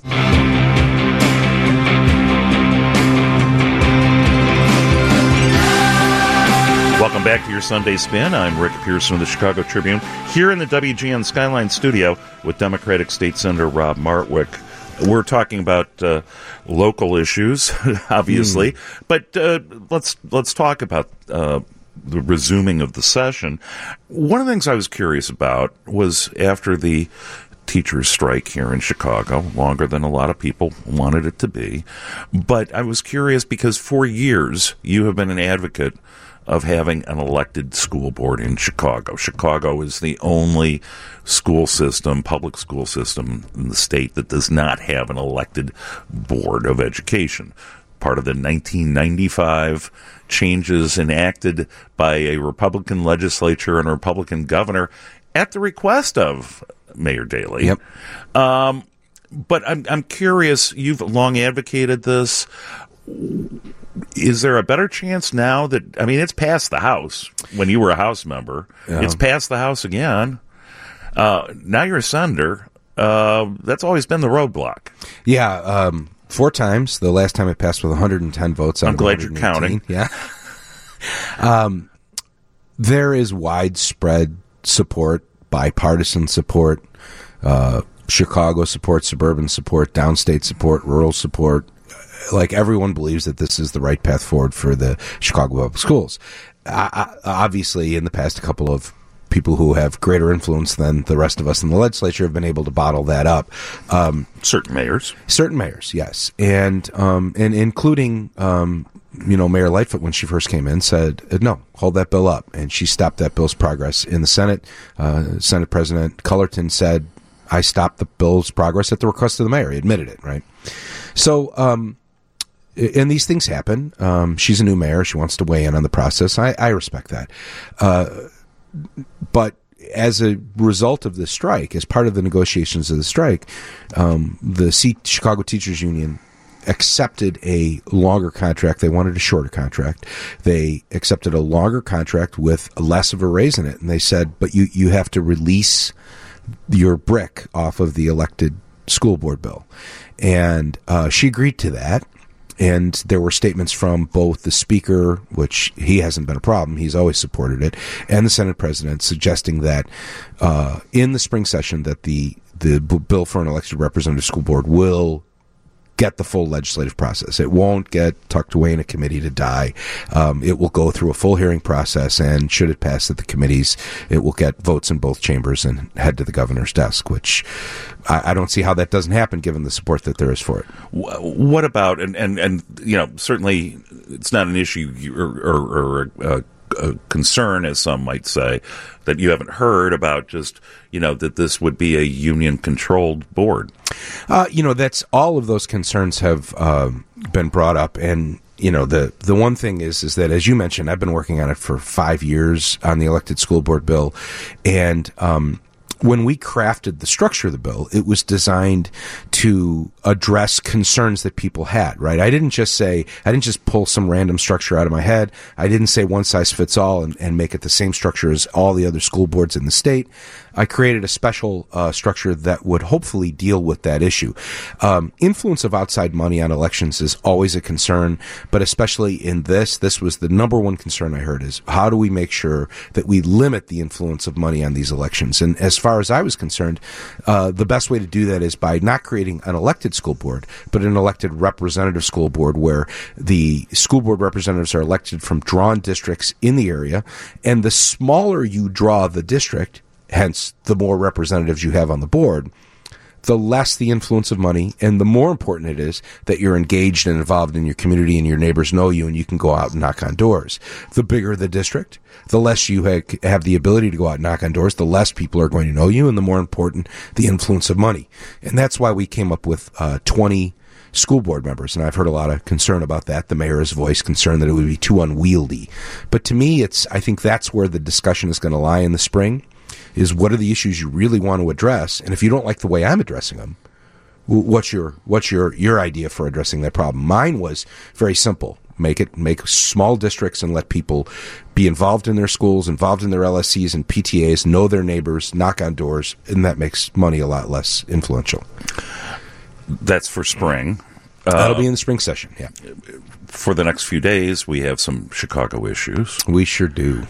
Welcome back to your Sunday Spin. I'm Rick Pearson of the Chicago Tribune, here in the WGN Skyline studio with Democratic State Senator Rob Martwick. We're talking about local issues, obviously, but let's talk about the resuming of the session. One of the things I was curious about was after the teachers' strike here in Chicago, longer than a lot of people wanted it to be, but I was curious because for years you have been an advocate of having an elected school board in Chicago. Chicago is the only school system, public school system in the state that does not have an elected board of education. Part of the 1995 changes enacted by a Republican legislature and a Republican governor at the request of Mayor Daley. Yep. But I'm curious, you've long advocated this. Is there a better chance now that, I mean, it's passed the House when you were a House member. Yeah. It's passed the House again. Now you're a senator. That's always been the roadblock. Yeah, 4 times. The last time it passed with 110 votes. I'm glad you're counting. Yeah. There is widespread support, bipartisan support, Chicago support, suburban support, downstate support, rural support. Like, everyone believes that this is the right path forward for the Chicago Public Schools. Obviously, in the past, a couple of people who have greater influence than the rest of us in the legislature have been able to bottle that up. Certain mayors, yes, and including Mayor Lightfoot, when she first came in, said no, hold that bill up, and she stopped that bill's progress in the Senate. Senate President Cullerton said, I stopped the bill's progress at the request of the mayor. He admitted it, right? So, and these things happen. She's a new mayor. She wants to weigh in on the process. I respect that. But as a result of the strike, as part of the negotiations of the strike, the Chicago Teachers Union accepted a longer contract. They wanted a shorter contract. They accepted a longer contract with less of a raise in it. And they said, but you have to release your brick off of the elected school board bill. And she agreed to that. And there were statements from both the Speaker, which he hasn't been a problem, he's always supported it, and the Senate President suggesting that in the spring session that the bill for an elected representative school board will get the full legislative process. It won't get tucked away in a committee to die. It will go through a full hearing process, and should it pass at the committees, it will get votes in both chambers and head to the governor's desk, which I don't see how that doesn't happen given the support that there is for it. What about, and certainly it's not an issue or a concern, as some might say, that you haven't heard about, just, that this would be a union-controlled board? That's all of those concerns have been brought up, and the one thing is that, as you mentioned, I've been working on it for 5 years on the elected school board bill, and when we crafted the structure of the bill, it was designed to address concerns that people had, right? I didn't just pull some random structure out of my head. I didn't say one size fits all and make it the same structure as all the other school boards in the state. I created a special structure that would hopefully deal with that issue. Influence of outside money on elections is always a concern, but especially in this was the number one concern I heard is how do we make sure that we limit the influence of money on these elections? And as far as I was concerned, the best way to do that is by not creating an elected school board, but an elected representative school board where the school board representatives are elected from drawn districts in the area, and the smaller you draw the district, hence the more representatives you have on the board, the less the influence of money, and the more important it is that you're engaged and involved in your community and your neighbors know you and you can go out and knock on doors. The bigger the district, the less you have the ability to go out and knock on doors, the less people are going to know you, and the more important the influence of money. And that's why we came up with 20 school board members, and I've heard a lot of concern about that. The mayor has voiced concern that it would be too unwieldy. But to me, I think that's where the discussion is going to lie in the spring, is what are the issues you really want to address, and if you don't like the way I'm addressing them, what's your idea for addressing that problem? Mine was very simple. Make small districts and let people be involved in their schools, involved in their LSCs and PTAs, know their neighbors, knock on doors, and that makes money a lot less influential. That's for spring. That'll be in the spring session, yeah. For the next few days, we have some Chicago issues. We sure do.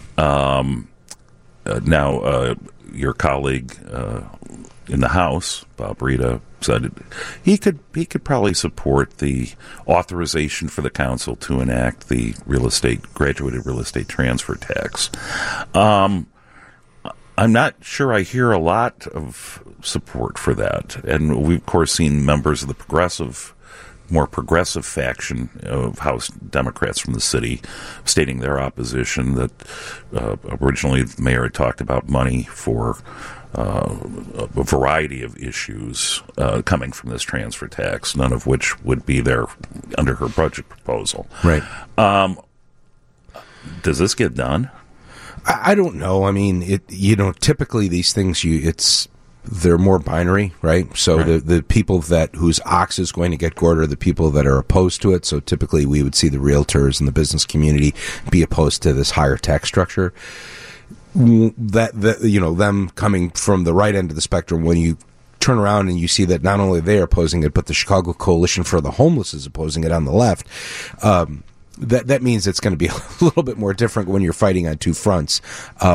Now, your colleague in the House, Bob Rita, said he could probably support the authorization for the council to enact the graduated real estate transfer tax. I'm not sure I hear a lot of support for that, and we've of course seen members of the more progressive faction of House Democrats from the city stating their opposition, that originally the mayor had talked about money for a variety of issues coming from this transfer tax, none of which would be there under her budget proposal. Right. Does this get done? I don't know. I mean, typically these things, they're more binary, right? So right. The people whose ox is going to get gored are the people that are opposed to it. So typically we would see the realtors and the business community be opposed to this higher tax structure. Them coming from the right end of the spectrum, when you turn around and you see that not only they are opposing it, but the Chicago Coalition for the Homeless is opposing it on the left, that means it's going to be a little bit more different when you're fighting on two fronts.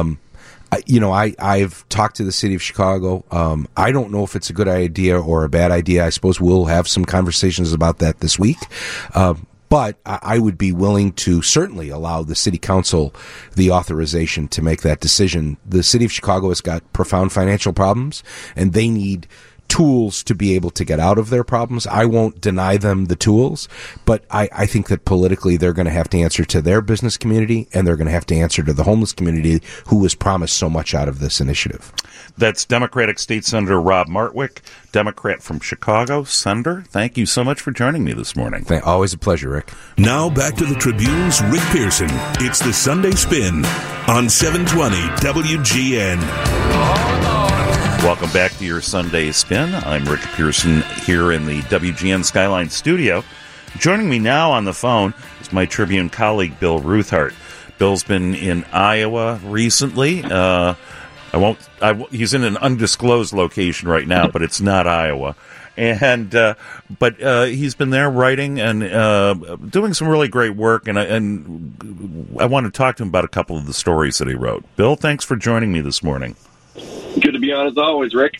I've talked to the city of Chicago. I don't know if it's a good idea or a bad idea. I suppose we'll have some conversations about that this week. But I would be willing to certainly allow the city council the authorization to make that decision. The city of Chicago has got profound financial problems, and they need tools to be able to get out of their problems. I won't deny them the tools, but I think that politically they're going to have to answer to their business community, and they're going to have to answer to the homeless community who was promised so much out of this initiative. That's Democratic State Senator Rob Martwick, Democrat from Chicago. Senator, thank you so much for joining me this morning. Always a pleasure, Rick. Now back to the Tribune's Rick Pearson. It's the Sunday Spin on 720 WGN. Welcome back to your Sunday Spin. I'm Rick Pearson here in the WGN Skyline studio. Joining me now on the phone is my Tribune colleague, Bill Ruthart. Bill's been in Iowa recently. He's in an undisclosed location right now, but it's not Iowa. But he's been there writing and doing some really great work, and I want to talk to him about a couple of the stories that he wrote. Bill, thanks for joining me this morning. Good to be on as always, Rick.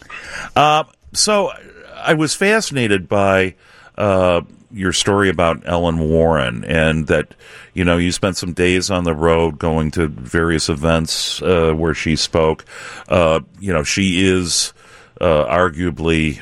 So I was fascinated by your story about Ellen Warren, and that you spent some days on the road going to various events where she spoke. She is arguably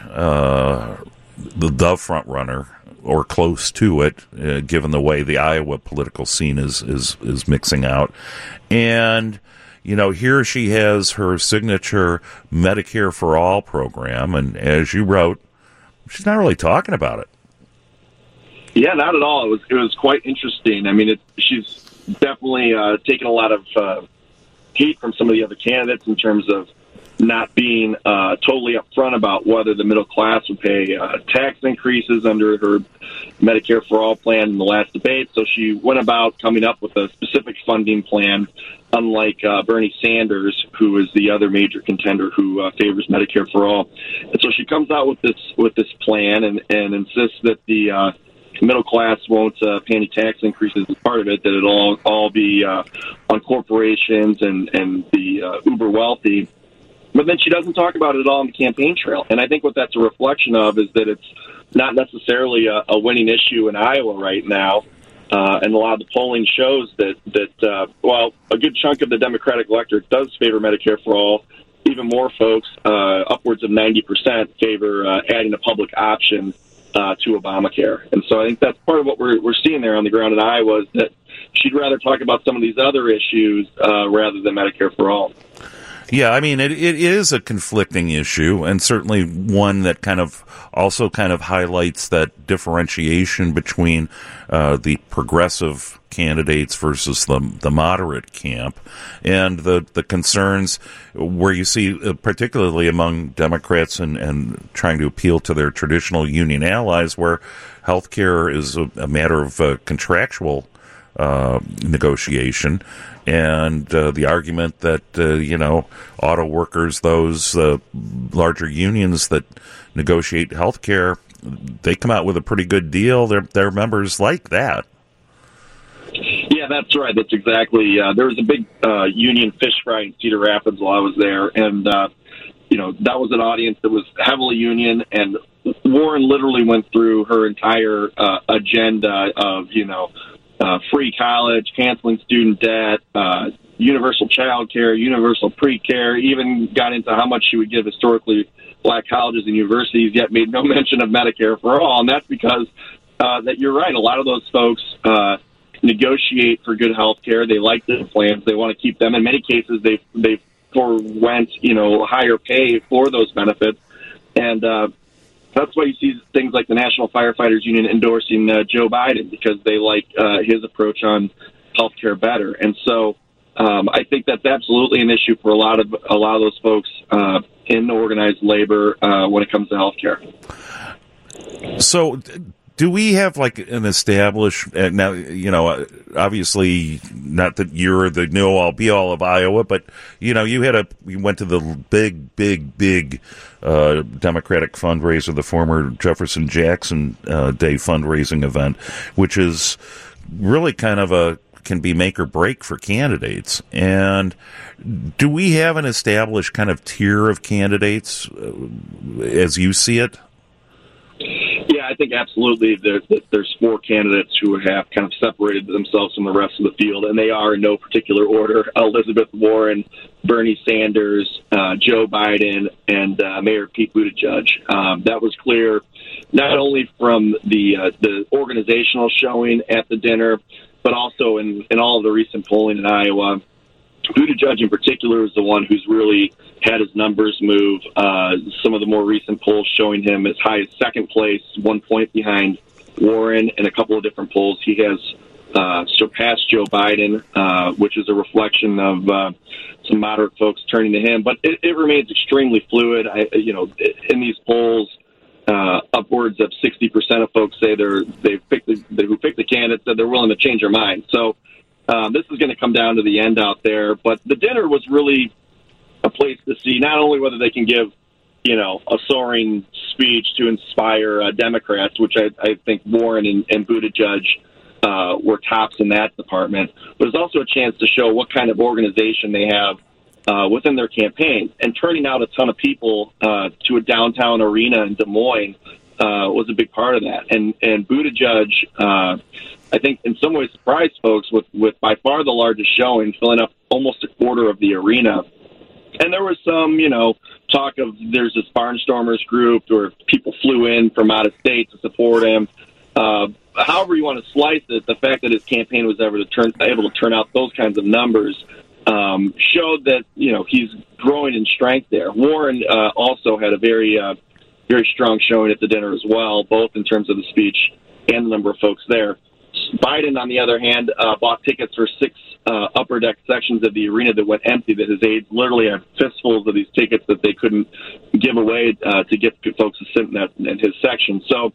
the front runner, or close to it, given the way the Iowa political scene is mixing out. And here she has her signature Medicare for All program, and as you wrote, she's not really talking about it. Yeah, not at all. It was quite interesting. I mean, she's definitely taken a lot of hate from some of the other candidates in terms of not being totally upfront about whether the middle class would pay tax increases under her Medicare for All plan in the last debate. So she went about coming up with a specific funding plan, unlike Bernie Sanders, who is the other major contender who favors Medicare for All. And so she comes out with this plan and insists that the middle class won't pay any tax increases as part of it, that it'll all be on corporations and the uber wealthy. But then she doesn't talk about it at all on the campaign trail. And I think what that's a reflection of is that it's not necessarily a winning issue in Iowa right now. And a lot of the polling shows that a good chunk of the Democratic electorate does favor Medicare for All. Even more folks, upwards of 90%, favor adding a public option to Obamacare. And so I think that's part of what we're seeing there on the ground in Iowa, is that she'd rather talk about some of these other issues rather than Medicare for All. Yeah, I mean, it is a conflicting issue, and certainly one that kind of highlights that differentiation between the progressive candidates versus the moderate camp, and the concerns where you see, particularly among Democrats and trying to appeal to their traditional union allies, where health care is a matter of contractual negotiation. And the argument that, auto workers, those larger unions that negotiate health care, they come out with a pretty good deal. Their members like that. Yeah, that's right. That's exactly. There was a big union fish fry in Cedar Rapids while I was there. And, that was an audience that was heavily union. And Warren literally went through her entire agenda of, free college, canceling student debt, universal child care, universal pre-care, even got into how much she would give historically black colleges and universities, yet made no mention of Medicare for All. And that's because that you're right. A lot of those folks negotiate for good health care. They like the plans. They want to keep them. In many cases, they forwent, higher pay for those benefits. And that's why you see things like the National Firefighters Union endorsing Joe Biden, because they like his approach on health care better. And so I think that's absolutely an issue for a lot of those folks in organized labor when it comes to health care. So do we have like an established, now, obviously not that you're the know-all be-all of Iowa, but, you went to the big Democratic fundraiser, the former Jefferson Jackson Day fundraising event, which is really kind of can be make or break for candidates. And do we have an established kind of tier of candidates as you see it? Yeah, I think absolutely there's four candidates who have kind of separated themselves from the rest of the field, and they are in no particular order: Elizabeth Warren, Bernie Sanders, Joe Biden, and Mayor Pete Buttigieg. That was clear not only from the organizational showing at the dinner, but also in all of the recent polling in Iowa. Buttigieg in particular is the one who's really had his numbers move. Some of the more recent polls showing him as high as second place, 1 point behind Warren. In a couple of different polls, he has surpassed Joe Biden, which is a reflection of some moderate folks turning to him. But it remains extremely fluid. In these polls, upwards of 60% of folks say who picked the candidate said they're willing to change their mind. So this is going to come down to the end out there. But the dinner was really a place to see not only whether they can give, a soaring speech to inspire Democrats, which I think Warren and Buttigieg were tops in that department, but it's also a chance to show what kind of organization they have within their campaign. And turning out a ton of people to a downtown arena in Des Moines was a big part of that. And Buttigieg, I think, in some ways surprised folks with by far the largest showing, filling up almost a quarter of the arena. And there was some, talk of there's this Barnstormers group where people flew in from out of state to support him. However you want to slice it, the fact that his campaign was able to turn out those kinds of numbers showed that, he's growing in strength there. Warren also had a very strong showing at the dinner as well, both in terms of the speech and the number of folks there. Biden, on the other hand, bought tickets for 6 upper deck sections of the arena that went empty, that his aides literally had fistfuls of these tickets that they couldn't give away to get folks to sit in his section. So,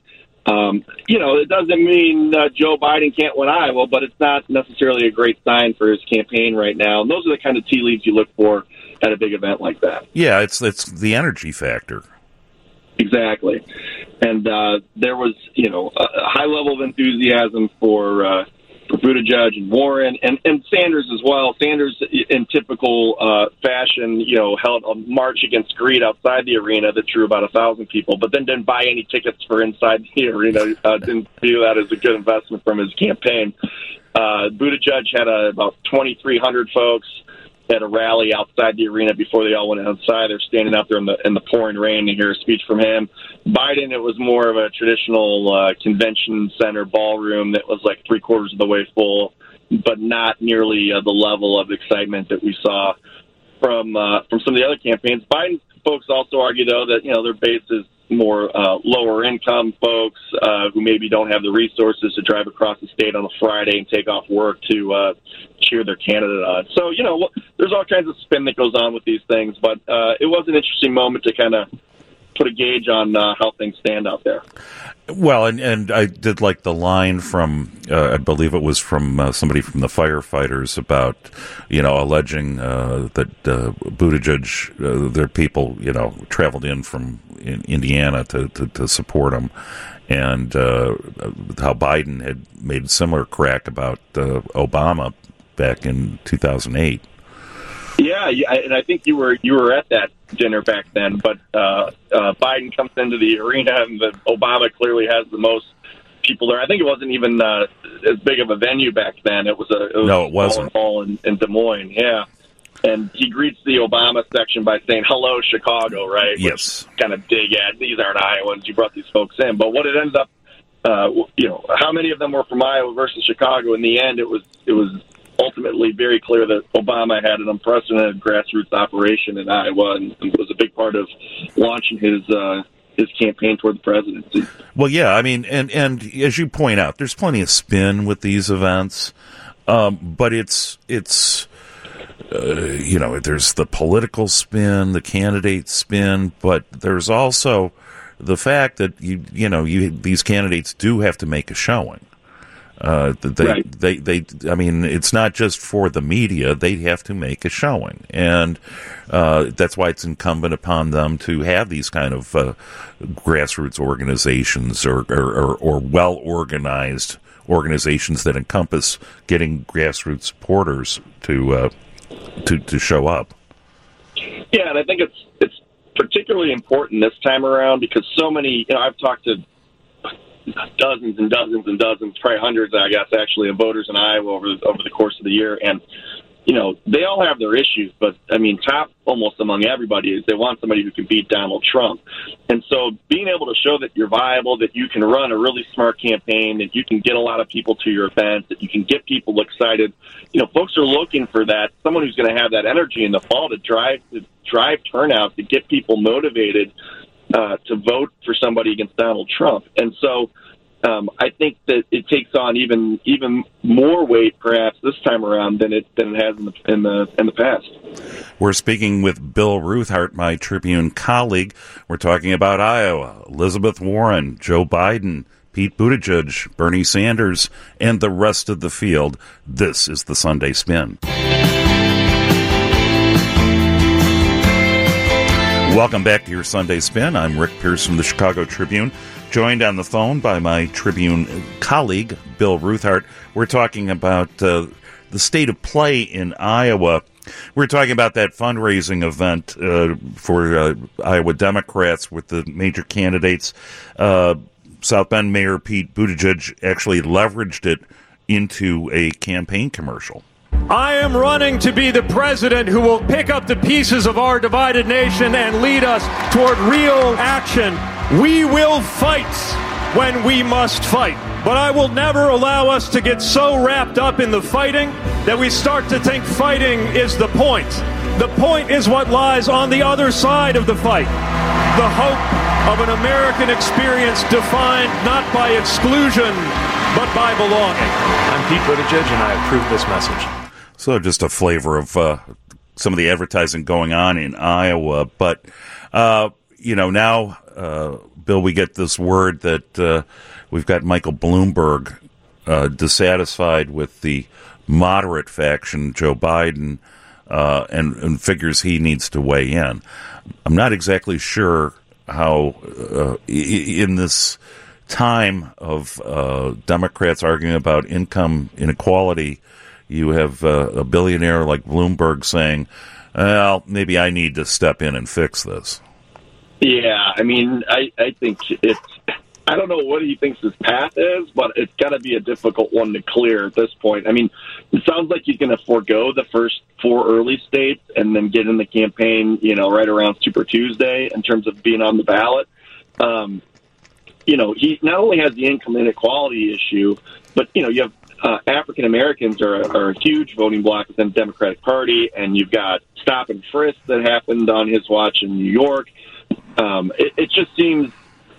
it doesn't mean Joe Biden can't win Iowa, but it's not necessarily a great sign for his campaign right now. And those are the kind of tea leaves you look for at a big event like that. Yeah, it's the energy factor. Exactly. And there was, a high level of enthusiasm for Buttigieg and Warren and Sanders as well. Sanders, in typical fashion, held a march against greed outside the arena that drew about 1,000 people, but then didn't buy any tickets for inside the arena. Didn't view that as a good investment from his campaign. Buttigieg had about 2,300 folks at a rally outside the arena before they all went outside. They're standing out there in the pouring rain to hear a speech from him. Biden, it was more of a traditional convention center ballroom that was like 3/4 of the way full, but not nearly the level of excitement that we saw from some of the other campaigns. Biden folks also argue, though, that their base is more lower income folks who maybe don't have the resources to drive across the state on a Friday and take off work to cheer their candidate on. So, there's all kinds of spin that goes on with these things, but it was an interesting moment to kind of put a gauge on how things stand out there. Well, and I did like the line from, I believe it was from somebody from the firefighters about, alleging that Buttigieg, their people, traveled in from Indiana to support him, and how Biden had made a similar crack about Obama back in 2008. Yeah, and I think you were at that dinner back then, but Biden comes into the arena, and Obama clearly has the most people there. I think it wasn't even as big of a venue back then. It wasn't hall in Des Moines. Yeah, and he greets the Obama section by saying, "Hello, Chicago," right? Yes. Which kind of dig at, these aren't Iowans. You brought these folks in, but what it ended up, how many of them were from Iowa versus Chicago? In the end, it was ultimately very clear that Obama had an unprecedented grassroots operation in Iowa and was a big part of launching his campaign toward the presidency. Well, yeah, I mean, and as you point out, there's plenty of spin with these events, but it's there's the political spin, the candidate spin, but there's also the fact that these candidates do have to make a showing. I mean, it's not just for the media. They have to make a showing. And that's why it's incumbent upon them to have these kind of grassroots organizations or well-organized organizations that encompass getting grassroots supporters to show up. Yeah, and I think it's particularly important this time around because so many, I've talked to dozens and dozens and dozens, probably hundreds, I guess, actually, of voters in Iowa over the course of the year. And, they all have their issues, but, top almost among everybody is they want somebody who can beat Donald Trump. And so being able to show that you're viable, that you can run a really smart campaign, that you can get a lot of people to your events, that you can get people excited, folks are looking for that, someone who's going to have that energy in the fall to drive turnout, to get people motivated to vote for somebody against Donald Trump. And so I think that it takes on even more weight, perhaps, this time around than it has in the past. We're speaking with Bill Ruthart, my Tribune colleague. We're talking about Iowa, Elizabeth Warren, Joe Biden, Pete Buttigieg, Bernie Sanders, and the rest of the field. This is the Sunday Spin. Welcome back to your Sunday Spin. I'm Rick Pierce from the Chicago Tribune, joined on the phone by my Tribune colleague, Bill Ruthart. We're talking about the state of play in Iowa. We're talking about that fundraising event for Iowa Democrats with the major candidates. South Bend Mayor Pete Buttigieg actually leveraged it into a campaign commercial. I am running to be the president who will pick up the pieces of our divided nation and lead us toward real action. We will fight when we must fight. But I will never allow us to get so wrapped up in the fighting that we start to think fighting is the point. The point is what lies on the other side of the fight. The hope of an American experience defined not by exclusion, but by belonging. I'm Pete Buttigieg, and I approve this message. So just a flavor of some of the advertising going on in Iowa. But, now, Bill, we get this word that we've got Michael Bloomberg dissatisfied with the moderate faction, Joe Biden, and figures he needs to weigh in. I'm not exactly sure how, in this time of Democrats arguing about income inequality, you have a billionaire like Bloomberg saying, well, maybe I need to step in and fix this. Yeah, I mean, I think I don't know what he thinks his path is, but it's got to be a difficult one to clear at this point. I mean, it sounds like he's going to forego the first 4 early states and then get in the campaign, right around Super Tuesday in terms of being on the ballot. He not only has the income inequality issue, but, you have African Americans are a huge voting bloc within the Democratic Party, and you've got stop and frisk that happened on his watch in New York. It just seems,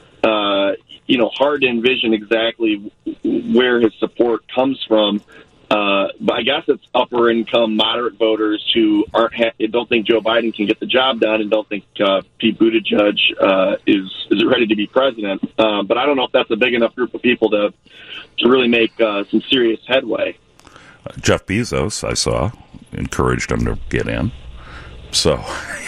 hard to envision exactly where his support comes from. But I guess it's upper income, moderate voters who don't think Joe Biden can get the job done and don't think Pete Buttigieg is ready to be president. But I don't know if that's a big enough group of people to really make some serious headway. Jeff Bezos, I saw, encouraged him to get in. So,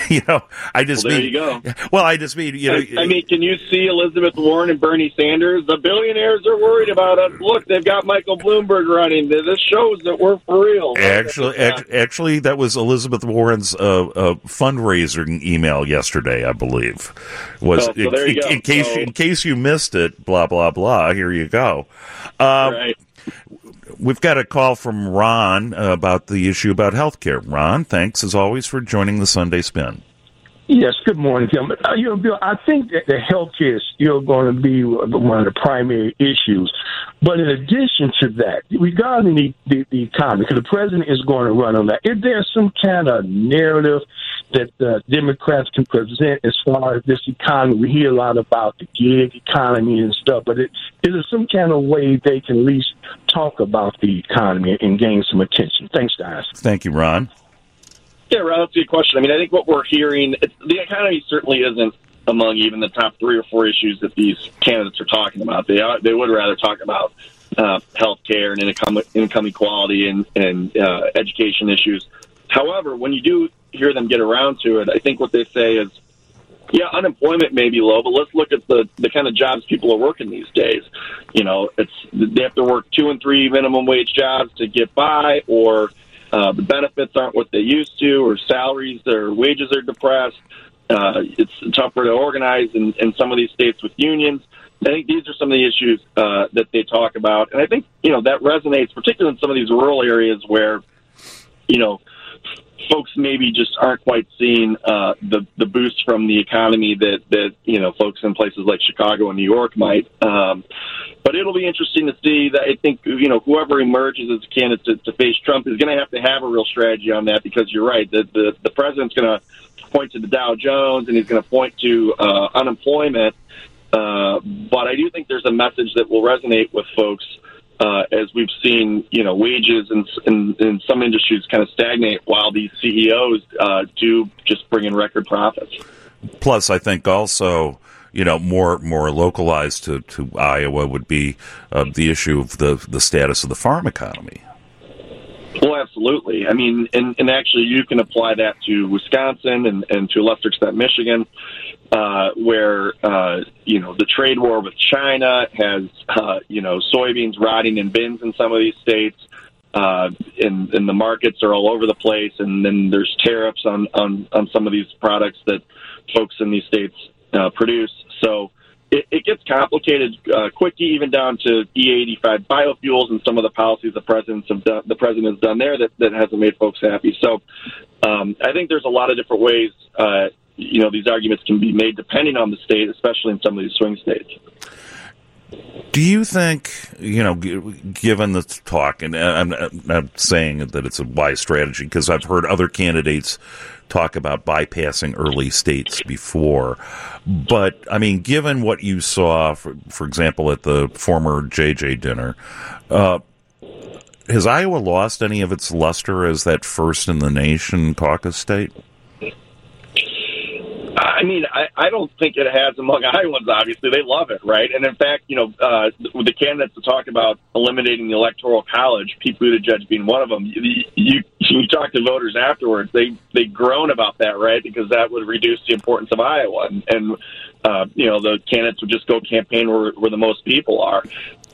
I just there mean, you go. Well, I just mean, I mean, can you see Elizabeth Warren and Bernie Sanders? The billionaires are worried about us. Look, they've got Michael Bloomberg running. This shows that we're for real. Actually, that was Elizabeth Warren's fundraising email yesterday, I believe. So there you go. In case you missed it, blah blah blah. Here you go. Right. We've got a call from Ron about the issue about health care. Ron, thanks as always for joining the Sunday Spin. Yes, good morning, gentlemen. Bill, I think that the health care is still going to be one of the primary issues. But in addition to that, regarding the economy, because the president is going to run on that, is there some kind of narrative that the Democrats can present as far as this economy? We hear a lot about the gig economy and stuff, but is there some kind of way they can at least talk about the economy and gain some attention? Thanks, guys. Thank you, Ron. Yeah, Ron, that's a good question. I mean, I think what we're hearing, the economy certainly isn't among even the top 3 or 4 issues that these candidates are talking about. They would rather talk about health care and income equality and education issues. However, when you do hear them get around to it, I think what they say is, yeah, unemployment may be low, but let's look at the kind of jobs people are working these days. They have to work 2 and 3 minimum wage jobs to get by, or the benefits aren't what they used to, or salaries, their wages are depressed. It's tougher to organize in some of these states with unions. I think these are some of the issues that they talk about. And I think, that resonates, particularly in some of these rural areas where, folks maybe just aren't quite seeing the boost from the economy that folks in places like Chicago and New York might. But it'll be interesting to see that. I think whoever emerges as a candidate to face Trump is going to have a real strategy on that, because you're right, the president's going to point to the Dow Jones and he's going to point to unemployment. But I do think there's a message that will resonate with folks. As we've seen, wages in some industries kind of stagnate while these CEOs do just bring in record profits. Plus, I think also, more localized to Iowa would be the issue of the status of the farm economy. Well, absolutely. I mean, and actually you can apply that to Wisconsin and to a lesser extent Michigan, where, the trade war with China has, soybeans rotting in bins in some of these states, and the markets are all over the place. And then there's tariffs on some of these products that folks in these states produce. So it gets complicated quickly, even down to E85 biofuels and some of the policies the president has done there that hasn't made folks happy. So I think there's a lot of different ways, these arguments can be made depending on the state, especially in some of these swing states. Do you think, given the talk, and I'm not saying that it's a wise strategy, because I've heard other candidates talk about bypassing early states before, but, I mean, given what you saw, for example, at the former JJ dinner, Has Iowa lost any of its luster as that first in the nation caucus state? I mean, I don't think it has among Iowans, obviously. They love it, right? And in fact, with the candidates that talk about eliminating the Electoral College, Pete Buttigieg being one of them, you talk to voters afterwards, they groan about that, right? Because that would reduce the importance of Iowa. And the candidates would just go campaign where the most people are.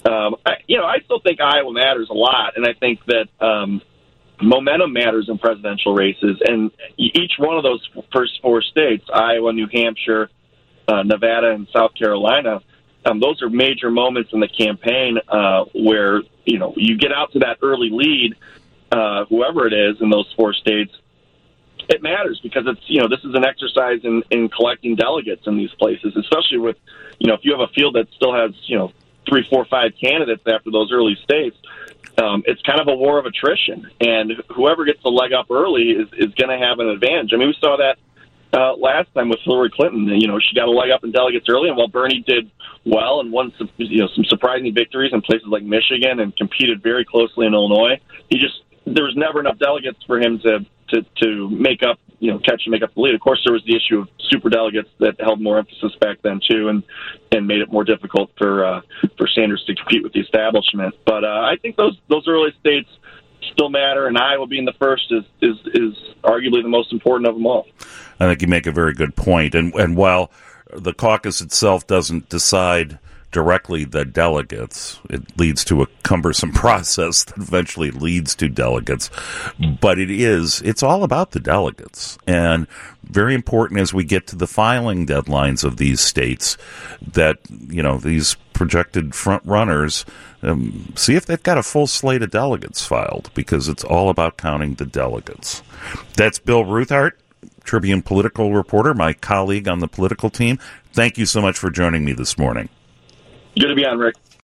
I still think Iowa matters a lot, and I think that momentum matters in presidential races, and each one of those first four states, Iowa, New Hampshire, Nevada, and South Carolina, those are major moments in the campaign where, you get out to that early lead, whoever it is in those four states. It matters because it's, this is an exercise in collecting delegates in these places, especially with, if you have a field that still has, 3, 4, 5 candidates after those early states. It's kind of a war of attrition, and whoever gets the leg up early is going to have an advantage. I mean, we saw that last time with Hillary Clinton. She got a leg up in delegates early, and while Bernie did well and won some surprising victories in places like Michigan and competed very closely in Illinois, there was never enough delegates for him to make up, catch and make up the lead. Of course, there was the issue of superdelegates that held more emphasis back then too, and made it more difficult for Sanders to compete with the establishment. But I think those early states still matter, and Iowa being the first is arguably the most important of them all. I think you make a very good point. And while the caucus itself doesn't decide directly the delegates, it leads to a cumbersome process that eventually leads to delegates. But it's all about the delegates. And very important as we get to the filing deadlines of these states that, these projected front runners, see if they've got a full slate of delegates filed, because it's all about counting the delegates. That's Bill Ruthart, Tribune political reporter, my colleague on the political team. Thank you so much for joining me this morning. Good to be on, Rick.